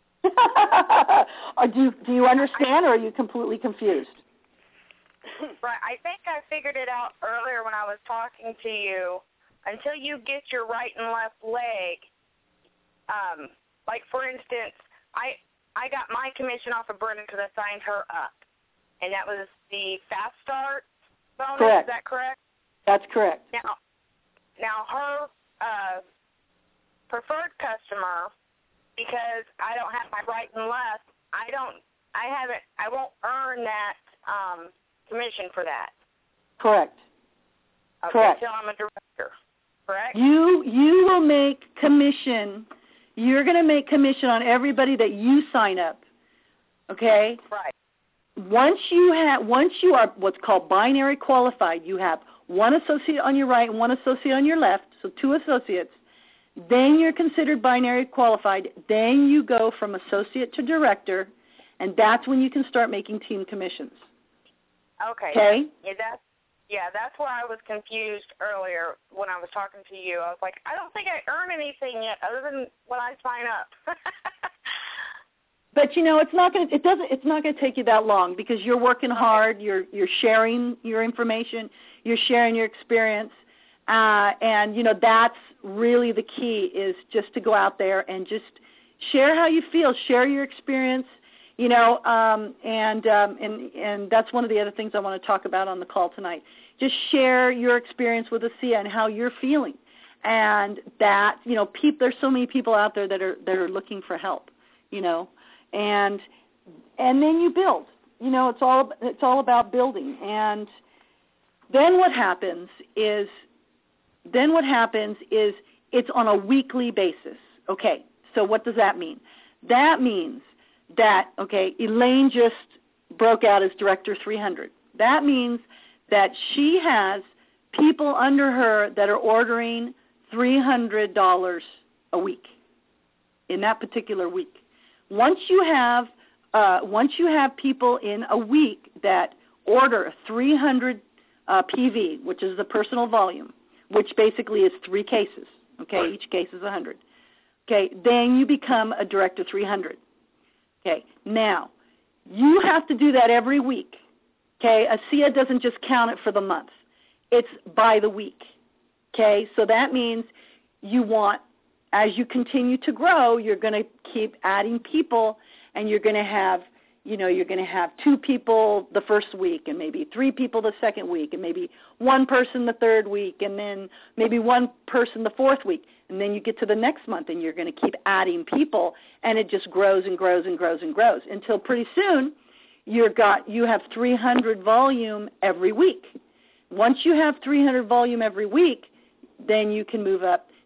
or do, do you understand, or are you completely confused? Right. I think I figured it out earlier when I was talking to you. Until you get your right and left leg, um, like, for instance, I I got my commission off of Brennan because I signed her up, and that was the Fast Start bonus. Correct. Is that correct? That's correct. Now, now her uh, preferred customer, because I don't have my right and left, I don't, I haven't, I won't earn that um, commission for that. Correct. Okay, Correct. until I'm a director. Correct. You you will make commission. You're going to make commission on everybody that you sign up. Okay. Right. Once you have, once you are what's called binary qualified, you have one associate on your right and one associate on your left, so two associates. Then you're considered binary qualified. Then you go from associate to director, and that's when you can start making team commissions. Okay. Okay? Yeah, that's, yeah, that's where I was confused earlier when I was talking to you. I was like, I don't think I earn anything yet other than when I sign up. But you know, it's not going to it doesn't it's not going to take you that long, because you're working hard, you're you're sharing your information, you're sharing your experience. Uh, and, you know, that's really the key, is just to go out there and just share how you feel, share your experience, you know, um, and, um, and, and that's one of the other things I want to talk about on the call tonight. Just share your experience with ASEA and how you're feeling. And that, you know, peop, there's so many people out there that are, that are looking for help, you know, and, and then you build. You know, it's all, it's all about building. And then what happens is, Then what happens is it's on a weekly basis. Okay, so what does that mean? That means that, okay, Elaine just broke out as Director three hundred. That means that she has people under her that are ordering three hundred dollars a week in that particular week. Once you have, uh, once you have people in a week that order three hundred uh, P V, which is the personal volume, which basically is three cases, okay? Each case is one hundred. Okay, then you become a Director three hundred. Okay, now, you have to do that every week, okay? ASEA doesn't just count it for the month. It's by the week, okay? So that means you want, as you continue to grow, you're going to keep adding people, and you're going to have, you know, you're going to have two people the first week, and maybe three people the second week, and maybe one person the third week, and then maybe one person the fourth week. And then you get to the next month, and you're going to keep adding people, and it just grows and grows and grows and grows until pretty soon you've got, you have three hundred volume every week. Once you have three hundred volume every week, then you can move up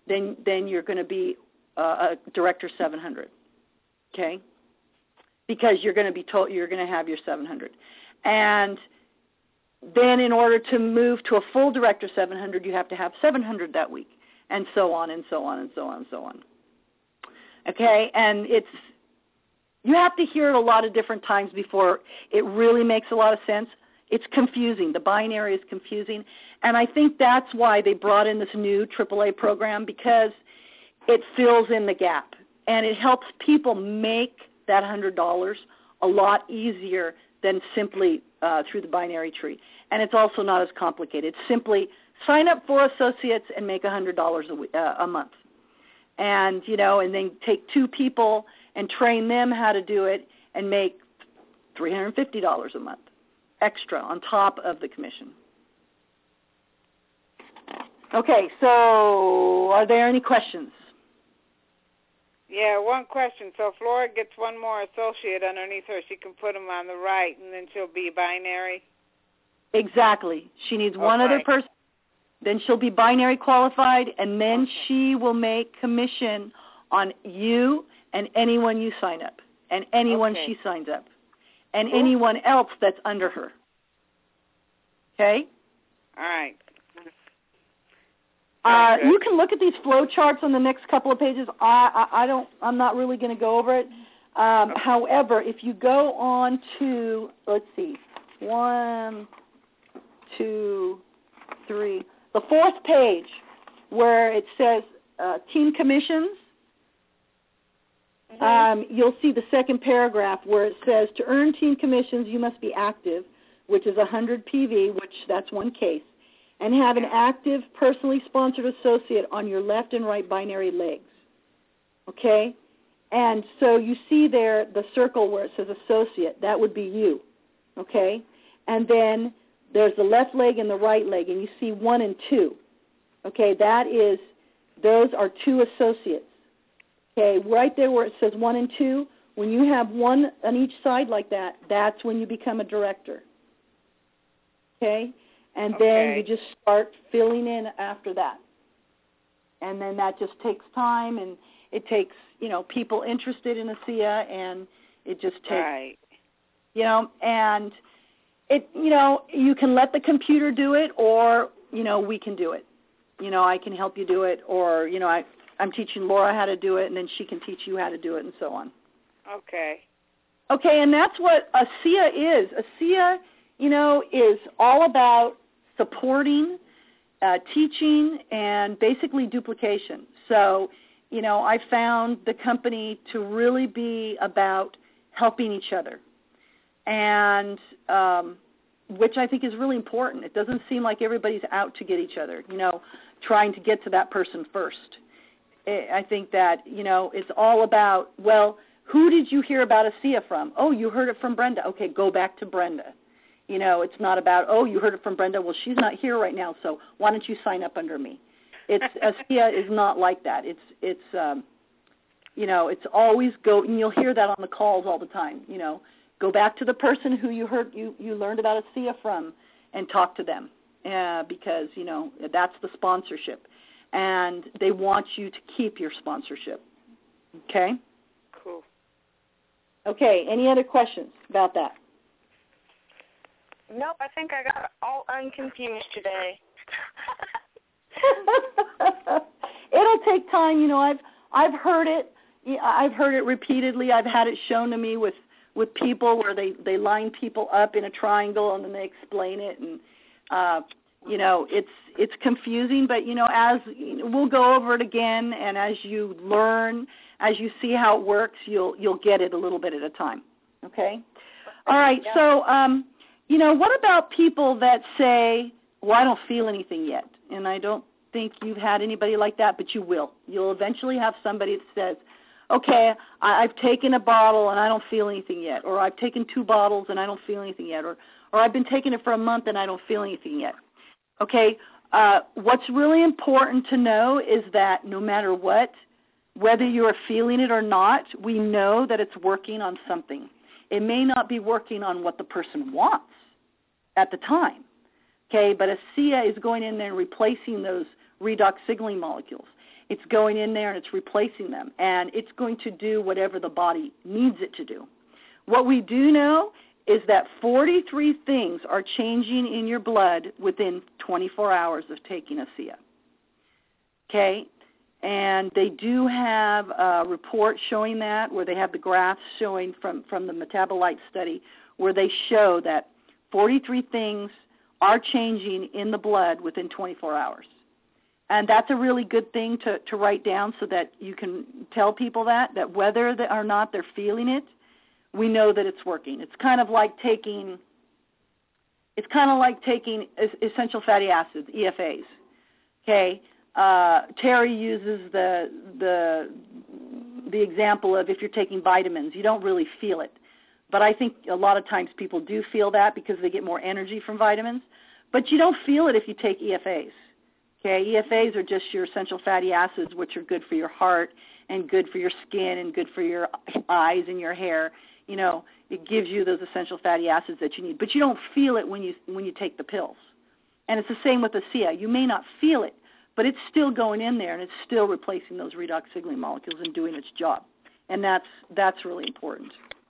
then then you're going to be uh, a Director seven hundred, okay? Because you're going to be told you're going to have your seven hundred. And then in order to move to a full Director seven hundred, you have to have seven hundred that week, and so on and so on and so on and so on. Okay, and it's you have to hear it a lot of different times before it really makes a lot of sense. It's confusing. The binary is confusing, and I think that's why they brought in this new triple A program, because it fills in the gap, and it helps people make that one hundred dollars a lot easier than simply uh, through the binary tree. And it's also not as complicated. It's simply sign up for associates and make one hundred dollars a, week, uh, a month. And, you know, and then take two people and train them how to do it and make three hundred fifty dollars a month extra on top of the commission. Okay, so are there any questions? Yeah, one question. So if Laura gets one more associate underneath her, she can put them on the right, and then she'll be binary? Exactly. She needs one Okay. other person. Then she'll be binary qualified, and then Okay. she will make commission on you and anyone you sign up, and anyone Okay. she signs up, and Cool. anyone else that's under her. Okay? All right. Uh, Okay. you can look at these flow charts on the next couple of pages. I, I, I don't. I'm not really going to go over it. Um, Okay. However, if you go on to, let's see, one, two, three, the fourth page where it says uh, team commissions, Mm-hmm. um, you'll see the second paragraph where it says to earn team commissions, you must be active, which is one hundred P V, which that's one case, and have an active, personally sponsored associate on your left and right binary legs. Okay? And so you see there the circle where it says associate. That would be you. Okay? And then there's the left leg and the right leg, and you see one and two. Okay? That is, those are two associates. Okay? Right there where it says one and two, when you have one on each side like that, that's when you become a director. Okay? And then Okay. you just start filling in after that. And then that just takes time, and it takes, you know, people interested in A S I A, and it just takes, Right. you know, and it, you know, you can let the computer do it, or, you know, we can do it. You know, I can help you do it, or, you know, I, I'm teaching Laura how to do it, and then she can teach you how to do it, and so on. Okay. Okay, and that's what A S I A is. A S I A, you know, is all about supporting, uh, teaching, and basically duplication. So, you know, I found the company to really be about helping each other, and um, which I think is really important. It doesn't seem like everybody's out to get each other, you know, trying to get to that person first. I think that, you know, it's all about, well, who did you hear about A S I A from? Oh, you heard it from Brenda. Okay, go back to Brenda. You know, it's not about, oh, you heard it from Brenda. Well, she's not here right now, so why don't you sign up under me? It's A S I A is not like that. It's it's um, you know, it's always go, and you'll hear that on the calls all the time. You know, go back to the person who you heard you you learned about A S I A from, and talk to them, uh, because you know that's the sponsorship, and they want you to keep your sponsorship. Okay. Cool. Okay. Any other questions about that? Nope, I think I got all unconfused today. It'll take time, you know. I've I've heard it. I've heard it repeatedly. I've had it shown to me with, with people where they, they line people up in a triangle and then they explain it, and uh, you know it's it's confusing. But you know, as you know, we'll go over it again, and as you learn, as you see how it works, you'll you'll get it a little bit at a time. Okay. All right. Yeah. So. Um, You know, what about people that say, well, I don't feel anything yet? And I don't think you've had anybody like that, but you will. You'll eventually have somebody that says, okay, I, I've taken a bottle and I don't feel anything yet, or I've taken two bottles and I don't feel anything yet, or, or I've been taking it for a month and I don't feel anything yet. Okay, uh, what's really important to know is that no matter what, whether you're feeling it or not, we know that it's working on something. It may not be working on what the person wants at the time, okay, but A S I A is going in there and replacing those redox signaling molecules. It's going in there and it's replacing them, and it's going to do whatever the body needs it to do. What we do know is that forty-three things are changing in your blood within twenty-four hours of taking A S E A. Okay? And they do have a report showing that, where they have the graphs showing from, from the metabolite study, where they show that forty-three things are changing in the blood within twenty-four hours. And that's a really good thing to, to write down so that you can tell people that, that whether they or not they're feeling it, we know that it's working. It's kind of like taking, it's kind of like taking essential fatty acids, E F As. Okay, uh, Terry uses the the the example of if you're taking vitamins, you don't really feel it. But I think a lot of times people do feel that because they get more energy from vitamins. But you don't feel it if you take E F As. Okay, E F As are just your essential fatty acids, which are good for your heart and good for your skin and good for your eyes and your hair. You know, it gives you those essential fatty acids that you need. But you don't feel it when you when you take the pills. And it's the same with the A S E A. You may not feel it, but it's still going in there and it's still replacing those redox signaling molecules and doing its job. And that's that's really important.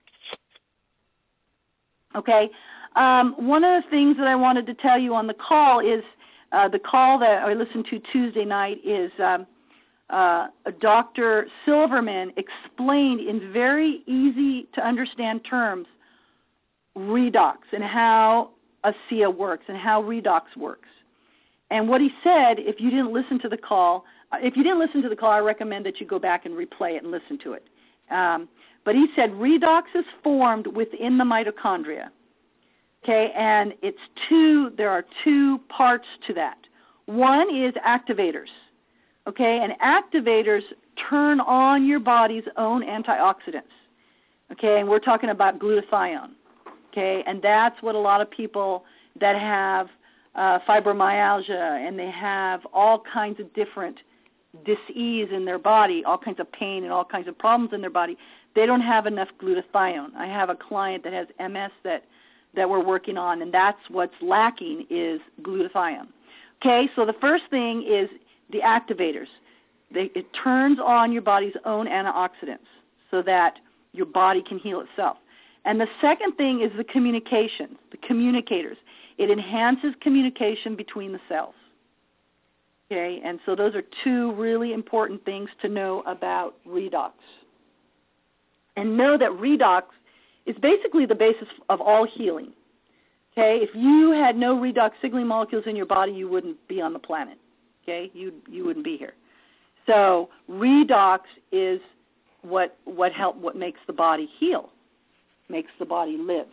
Okay, um, one of the things that I wanted to tell you on the call is uh, the call that I listened to Tuesday night is um, uh, Doctor Silverman explained in very easy to understand terms redox and how A S E A works and how redox works. And what he said, if you didn't listen to the call, if you didn't listen to the call, I recommend that you go back and replay it and listen to it. Um, But he said redox is formed within the mitochondria, okay, and it's two, there are two parts to that. One is activators, okay, and activators turn on your body's own antioxidants, okay, and we're talking about glutathione, okay, and that's what a lot of people that have uh, fibromyalgia and they have all kinds of different dis-ease in their body, all kinds of pain and all kinds of problems in their body, they don't have enough glutathione. I have a client that has M S that, that we're working on, and that's what's lacking is glutathione. Okay, so the first thing is the activators. They, it turns on your body's own antioxidants so that your body can heal itself. And the second thing is the communications, the communicators. It enhances communication between the cells. Okay, and so those are two really important things to know about redox. And know that redox is basically the basis of all healing. Okay, if you had no redox signaling molecules in your body, you wouldn't be on the planet. Okay, you you wouldn't be here. So redox is what what help what makes the body heal, makes the body live.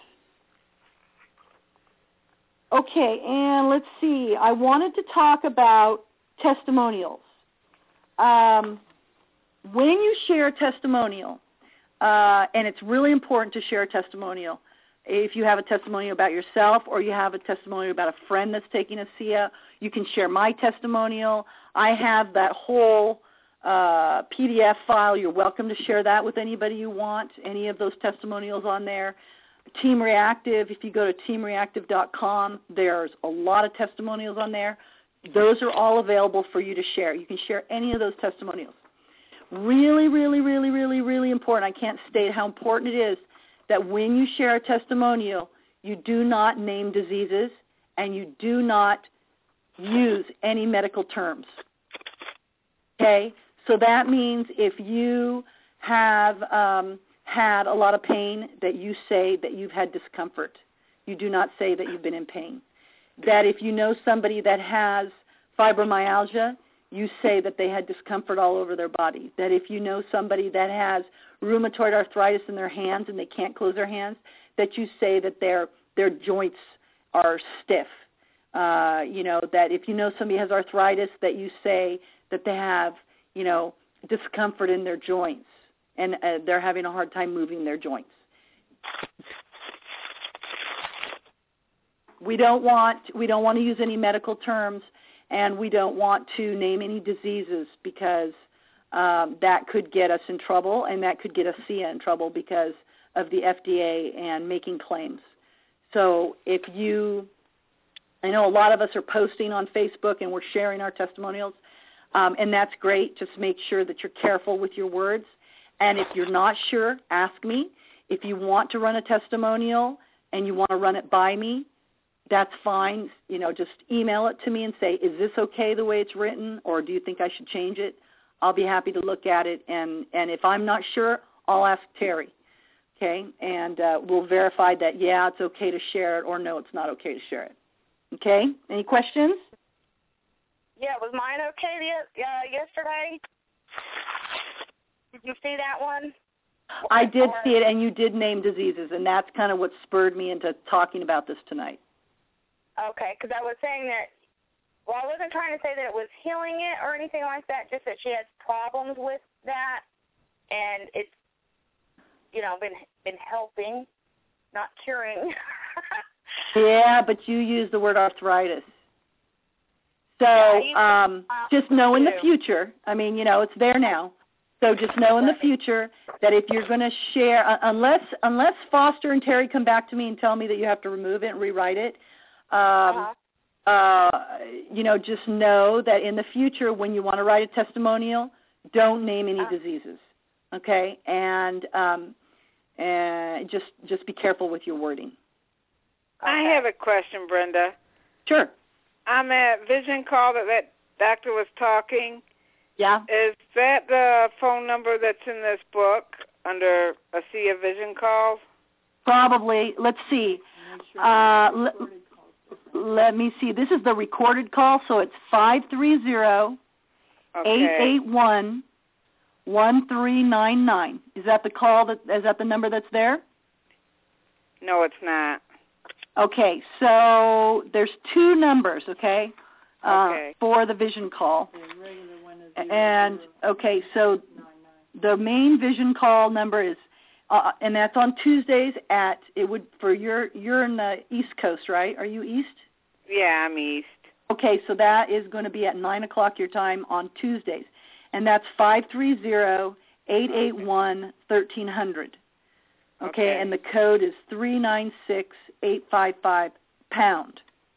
Okay, and let's see. I wanted to talk about testimonials. Um, when you share a testimonial, uh, and it's really important to share a testimonial, if you have a testimonial about yourself or you have a testimonial about a friend that's taking A S E A, you can share my testimonial. I have that whole uh, P D F file. You're welcome to share that with anybody you want, any of those testimonials on there. Team Reactive, if you go to team reactive dot com, there's a lot of testimonials on there. Those are all available for you to share. You can share any of those testimonials. Really, really, really, really, really important. I can't state how important it is that when you share a testimonial, you do not name diseases and you do not use any medical terms. Okay? So that means if you have um, had a lot of pain, that you say that you've had discomfort. You do not say that you've been in pain. That if you know somebody that has fibromyalgia, you say that they had discomfort all over their body. That if you know somebody that has rheumatoid arthritis in their hands and they can't close their hands, that you say that their their joints are stiff. Uh, you know, that if you know somebody has arthritis, that you say that they have, you know, discomfort in their joints and uh, they're having a hard time moving their joints. We don't want we don't want to use any medical terms, and we don't want to name any diseases because um, that could get us in trouble, and that could get A S E A in trouble because of the F D A and making claims. So if you, I know a lot of us are posting on Facebook and we're sharing our testimonials. um, and that's great. Just make sure that you're careful with your words. And if you're not sure, ask me. If you want to run a testimonial and you want to run it by me, that's fine. You know, just email it to me and say, is this okay the way it's written, or do you think I should change it? I'll be happy to look at it, and, and if I'm not sure, I'll ask Terry, okay? And uh, we'll verify that, yeah, it's okay to share it, or no, it's not okay to share it. Okay? Any questions? Yeah, was mine okay the, uh, yesterday? Did you see that one? I did see it, and you did name diseases, and that's kind of what spurred me into talking about this tonight. Okay, because I was saying that, well, I wasn't trying to say that it was healing it or anything like that, just that she has problems with that, and it's, you know, been been helping, not curing. Yeah, but you use the word arthritis. So yeah, um, just know in the future, I mean, you know, it's there now. So just know in the future that if you're going to share, uh, unless unless Foster and Terry come back to me and tell me that you have to remove it and rewrite it, um, uh-huh. uh, you know, just know that in the future when you want to write a testimonial, don't name any uh-huh. diseases, okay? And um, and just just be careful with your wording. I have a question, Brenda. Sure. I'm at Vision Call that that doctor was talking. Yeah. Is that the phone number that's in this book under ASEA Vision Calls? Probably. Let's see. Uh, let, let me see. This is the recorded call, so it's five three zero, eight eight one, one three nine nine. Is that the call? That, is that the number that's there? No, it's not. Okay, so there's two numbers, okay, uh, okay. for the Vision Call. And, okay, so the main Vision Call number is, uh, and that's on Tuesdays at, it would, for your, you're in the East Coast, right? Are you East? Yeah, I'm East. Okay, so that is going to be at nine o'clock your time on Tuesdays. And that's five three zero, eight eight one, one three zero zero. Okay, okay, and the code is three nine six, eight five five, pound.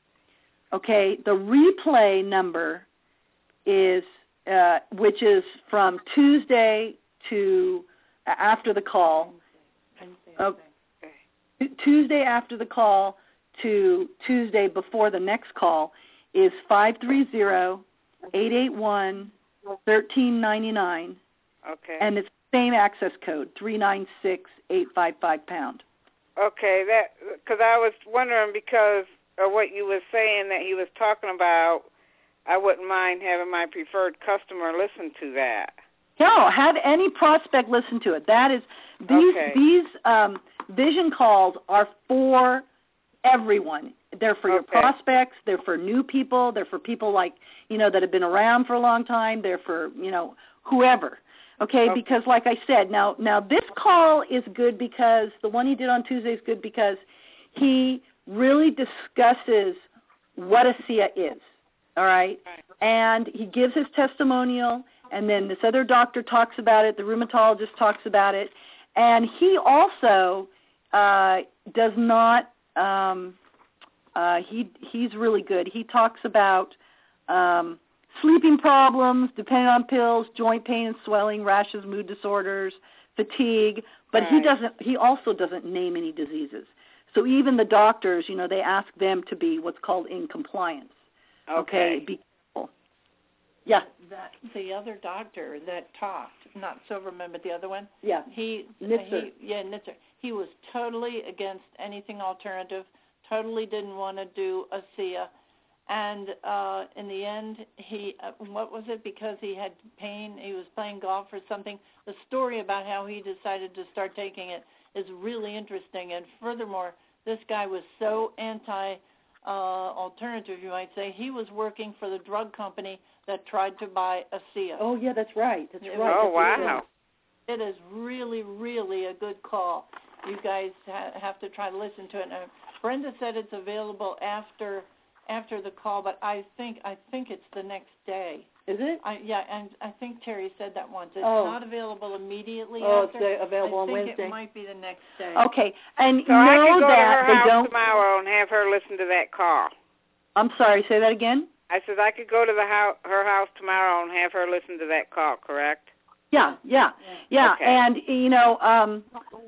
Okay, the replay number is, uh, which is from Tuesday to uh, after the call. Uh, Tuesday after the call to Tuesday before the next call is five three zero, eight eight one, one three nine nine. Okay. And it's the same access code, three nine six, eight five five, pound. Okay, that because I was wondering because of what you were saying that he was talking about, I wouldn't mind having my preferred customer listen to that. No, have any prospect listen to it. That is, these okay. these um, Vision Calls are for everyone. They're for your okay. prospects. They're for new people. They're for people like, you know, that have been around for a long time. They're for, you know, whoever. Okay, okay. Because like I said, now now this call is good because the one he did on Tuesday is good because he really discusses what ASEA is. All right? And he gives his testimonial, and then this other doctor talks about it, the rheumatologist talks about it, and he also uh, does not, um, uh, he he's really good. He talks about um, sleeping problems, depending on pills, joint pain and swelling, rashes, mood disorders, fatigue, but right. he doesn't. He also doesn't name any diseases. So even the doctors, you know, they ask them to be what's called in compliance. Okay. okay be careful. Yeah. That the other doctor that talked, not Silverman, but the other one. Yeah. He, Nitzer. he yeah, Nitzer. He was totally against anything alternative. Totally didn't want to do ASEA, and uh, in the end, he uh, what was it? Because he had pain. He was playing golf or something. The story about how he decided to start taking it is really interesting. And furthermore, this guy was so anti. Uh, alternative, you might say. He was working for the drug company that tried to buy ASEA. Oh, yeah, that's right. That's it right. Oh, that's wow. It is really, really a good call. You guys ha- have to try to listen to it. Now, Brenda said it's available after after the call, but I think I think it's the next day. Is it? I, yeah, and I think Terry said that once. It's oh. not available immediately oh, after. it's available I on think Wednesday. it might be the next day. Okay, and so know I can go that to her they house don't. tomorrow and have her listen to that call. I'm sorry. Say that again. I said I could go to the house, her house tomorrow and have her listen to that call, correct? Yeah, yeah, yeah. Okay. And, you know, um,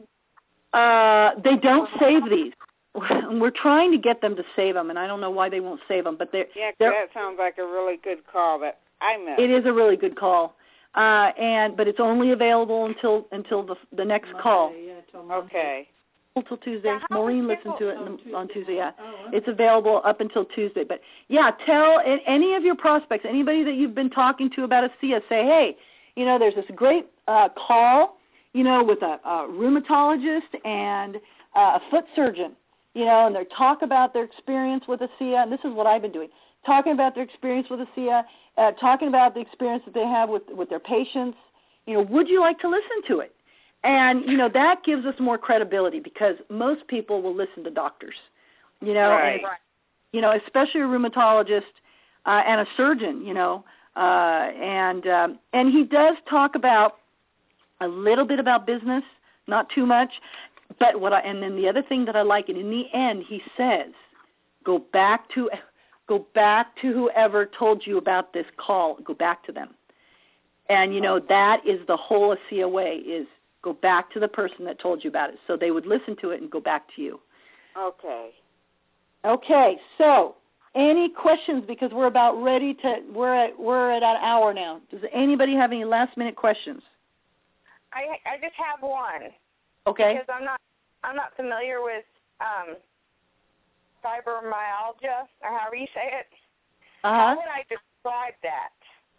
uh, they don't save these. We're trying to get them to save them, and I don't know why they won't save them. But they're, yeah, they're, that sounds like a really good call that I missed. It is a really good call, uh, and but it's only available until until the the next Monday, call. Yeah, till Monday. Okay. Until Tuesday. Yeah, how Maureen much listened to it Oh, on, Tuesday. on Tuesday. Yeah, Oh, okay. it's available up until Tuesday. But yeah, tell a- any of your prospects, anybody that you've been talking to about ASEA, say, hey, you know, there's this great uh, call, you know, with a, a rheumatologist and uh, a foot surgeon. You know, and they talk about their experience with ASEA, and this is what I've been doing, talking about their experience with ASEA, uh, talking about the experience that they have with, with their patients. You know, would you like to listen to it? And, you know, that gives us more credibility because most people will listen to doctors, you know, Right. and, you know, especially a rheumatologist uh, and a surgeon, you know, uh, and um, and he does talk about a little bit about business, not too much. But what I, and then the other thing that I like, and in the end, he says, go back to, go back to whoever told you about this call. Go back to them, and you know that is the whole ASEA way: is go back to the person that told you about it, so they would listen to it and go back to you. Okay. Okay. So, any questions? Because we're about ready to. We're at we're at an hour now. Does anybody have any last minute questions? I I just have one. Okay. Because I'm not I'm not familiar with um, fibromyalgia, or however you say it. Uh How huh. would I describe that?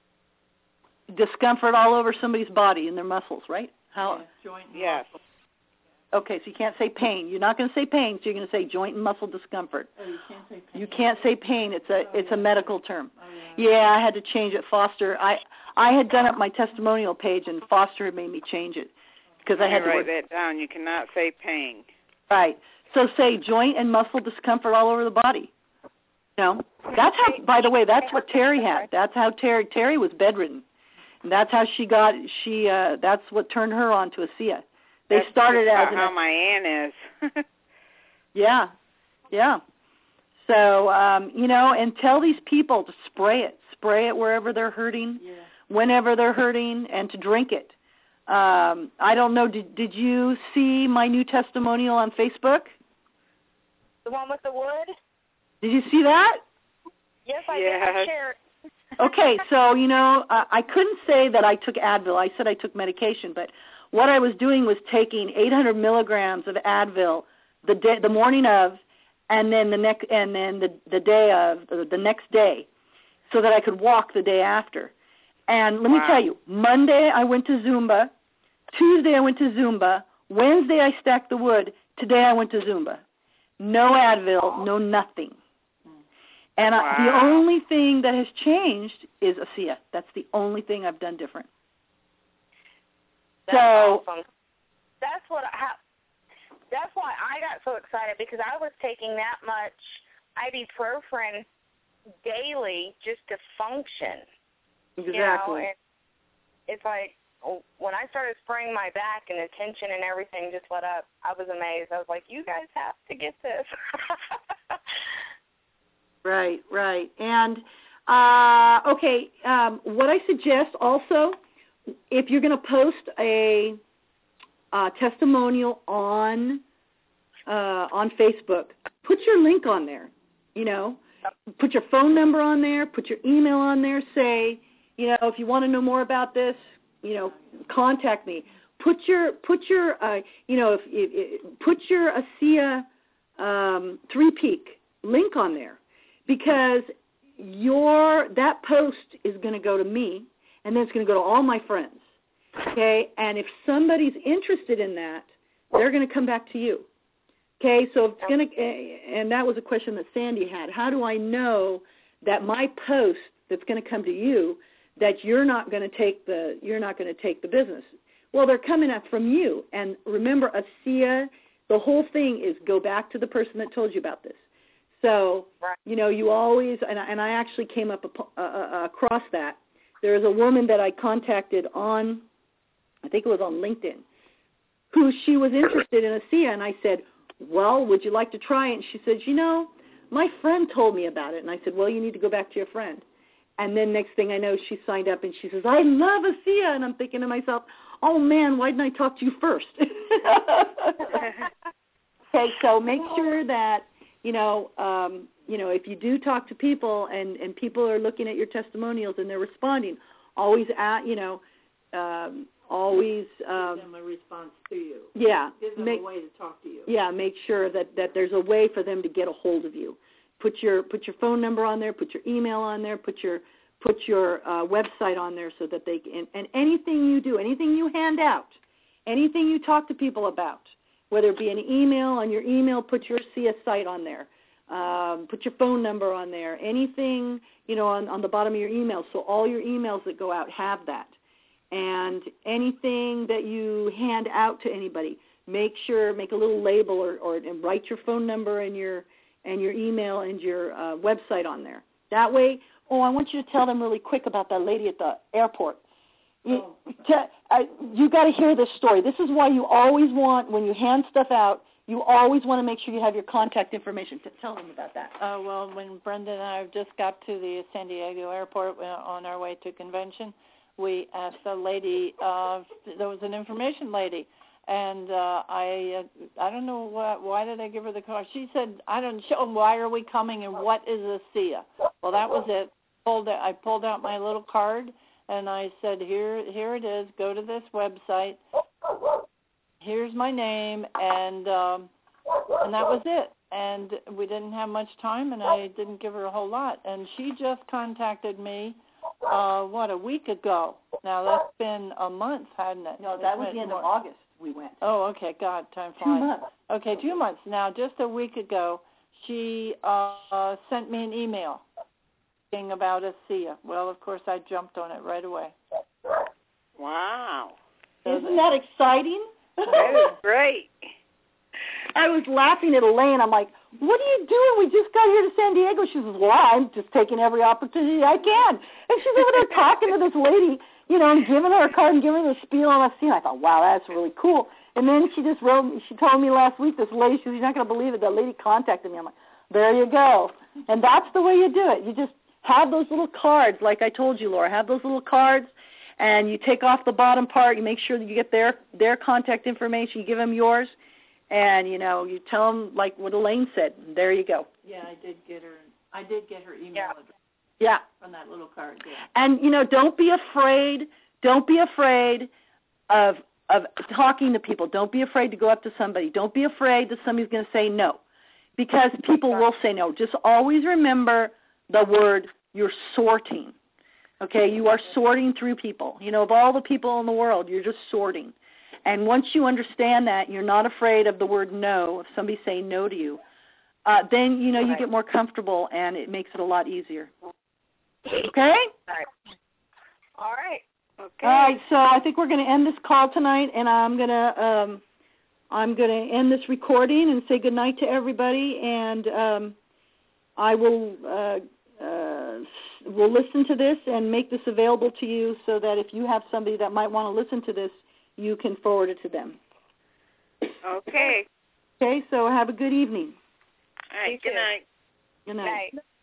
Discomfort all over somebody's body and their muscles, right? How? Yeah, joint and Yes. muscle. Okay, so you can't say pain. You're not going to say pain, so you're going to say joint and muscle discomfort. Oh, you can't say pain. You can't say pain. It's a Oh, it's yeah. a medical term. Oh, yeah. Yeah, I had to change it. Foster, I I had done up my testimonial page, and Foster had made me change it because I Let had me to write work. that down. You cannot say pain. Right. So say joint and muscle discomfort all over the body. You know, that's how. By the way, that's what Terry had. That's how Terry Terry was bedridden. And that's how she got. She. Uh, that's what turned her on to ASEA. They That's started just as about an how my aunt is. Yeah, yeah. So, um, you know, and tell these people to spray it. Spray it wherever they're hurting, Yeah. whenever they're hurting, and to drink it. Um, I don't know, did, did you see my new testimonial on Facebook? The one with the wood? Did you see that? Yes, I Yes. did. I shared. Okay, so, you know, uh, I couldn't say that I took Advil. I said I took medication, but what I was doing was taking eight hundred milligrams of Advil the day, the morning of, and then the next, and then the the day of, the, the next day, so that I could walk the day after. And let Wow. me tell you, Monday I went to Zumba, Tuesday I went to Zumba, Wednesday I stacked the wood, today I went to Zumba. No Advil, no nothing. And I, the Wow. only thing that has changed is ASEA. That's the only thing I've done different. That's So- awesome. That's what I ha- That's why I got so excited, because I was taking that much ibuprofen daily just to function. Exactly. You know, and it's like when I started spraying my back and the tension and everything just let up, I was amazed. I was like, you guys have to get this. Right, right. And, uh, okay, um, what I suggest also, if you're going to post a uh, testimonial on uh, on Facebook, put your link on there, you know. Put your phone number on there, put your email on there, say, you know, if you want to know more about this, you know, contact me. Put your, put your, uh, you know, if, if, if put your ASEA um, Three Peak link on there, because your that post is going to go to me, and then it's going to go to all my friends. Okay, and if somebody's interested in that, they're going to come back to you. Okay, so it's going to, and that was a question that Sandy had. How do I know that my post that's going to come to you, that you're not going to take the you're not going to take the business? Well, they're coming up from you. And remember, ASEA, the whole thing is go back to the person that told you about this. So, you know, you always, and I, and I actually came up uh, uh, across that. There was a woman that I contacted on, I think it was on LinkedIn, who she was interested in ASEA, and I said, well, would you like to try it? And she said, you know, my friend told me about it. And I said, well, you need to go back to your friend. And then next thing I know, she signed up, and she says, I love ASEA. And I'm thinking to myself, oh, man, why didn't I talk to you first? Okay, so make sure that, you know, um, you know, if you do talk to people and, and people are looking at your testimonials and they're responding, always, at, you know, um, always um, give them a response to you. Yeah. Give them make, a way to talk to you. Yeah, make sure that, that there's a way for them to get a hold of you. Put your put your phone number on there, put your email on there, put your put your uh, website on there so that they can, and anything you do, anything you hand out, anything you talk to people about, whether it be an email, on your email, put your ASEA site on there. Um, put your phone number on there. Anything, you know, on, on the bottom of your email. So all your emails that go out have that. And anything that you hand out to anybody, make sure, make a little label or, or and write your phone number and your and your email and your uh, website on there. That way, oh, I want you to tell them really quick about that lady at the airport. You, Oh. t- uh, you got to hear this story. This is why you always want, when you hand stuff out, you always want to make sure you have your contact information. T- tell them about that. Uh, well, when Brenda and I just got to the San Diego airport uh, on our way to convention, we asked the lady, uh, there was an information lady, and uh, I uh, I don't know what, why did I give her the card. She said, I don't know, why are we coming and what is ASEA? Well, that was it. Pulled it. I pulled out my little card, and I said, here, here it is. Go to this website. Here's my name, and um, and that was it. And we didn't have much time, and I didn't give her a whole lot. And she just contacted me, uh, what, a week ago. Now, that's been a month, hadn't it? No, that was the end of August we went. Oh, okay. God, time flies. Two months. Okay, two months. Now, just a week ago, she uh, sent me an email talking about ASEA. Well, of course, I jumped on it right away. Wow. So Isn't that exciting? That is great. I was laughing at Elaine. I'm like, what are you doing? We just got here to San Diego. She says, well, I'm just taking every opportunity I can. And she's over there talking to this lady, you know, and giving her a card and giving her a spiel on ASEA. I thought, wow, that's really cool. And then she just wrote, she told me last week, this lady, she says, you're not going to believe it, that lady contacted me. I'm like, there you go. And that's the way you do it. You just have those little cards, like I told you, Laura, have those little cards, and you take off the bottom part. You make sure that you get their, their contact information. You give them yours. And, you know, you tell them, like what Elaine said, there you go. Yeah, I did get her. I did get her email Yeah. address Yeah. from that little card. Yeah. And, you know, don't be afraid. Don't be afraid of of talking to people. Don't be afraid to go up to somebody. Don't be afraid that somebody's going to say no, because people will say no. Just always remember the word you're sorting. Okay, you are sorting through people. You know, of all the people in the world, you're just sorting. And once you understand that, you're not afraid of the word no, if somebody say no to you, uh, then, you know, you get more comfortable, and it makes it a lot easier. Okay? All right. All right. Okay. All right, so I think we're going to end this call tonight, and I'm going to um, I'm going to end this recording and say goodnight to everybody, and um, I will uh, uh, will listen to this and make this available to you so that if you have somebody that might want to listen to this, you can forward it to them. Okay. Okay, so have a good evening. All right. You Good too. night. Good night. Night.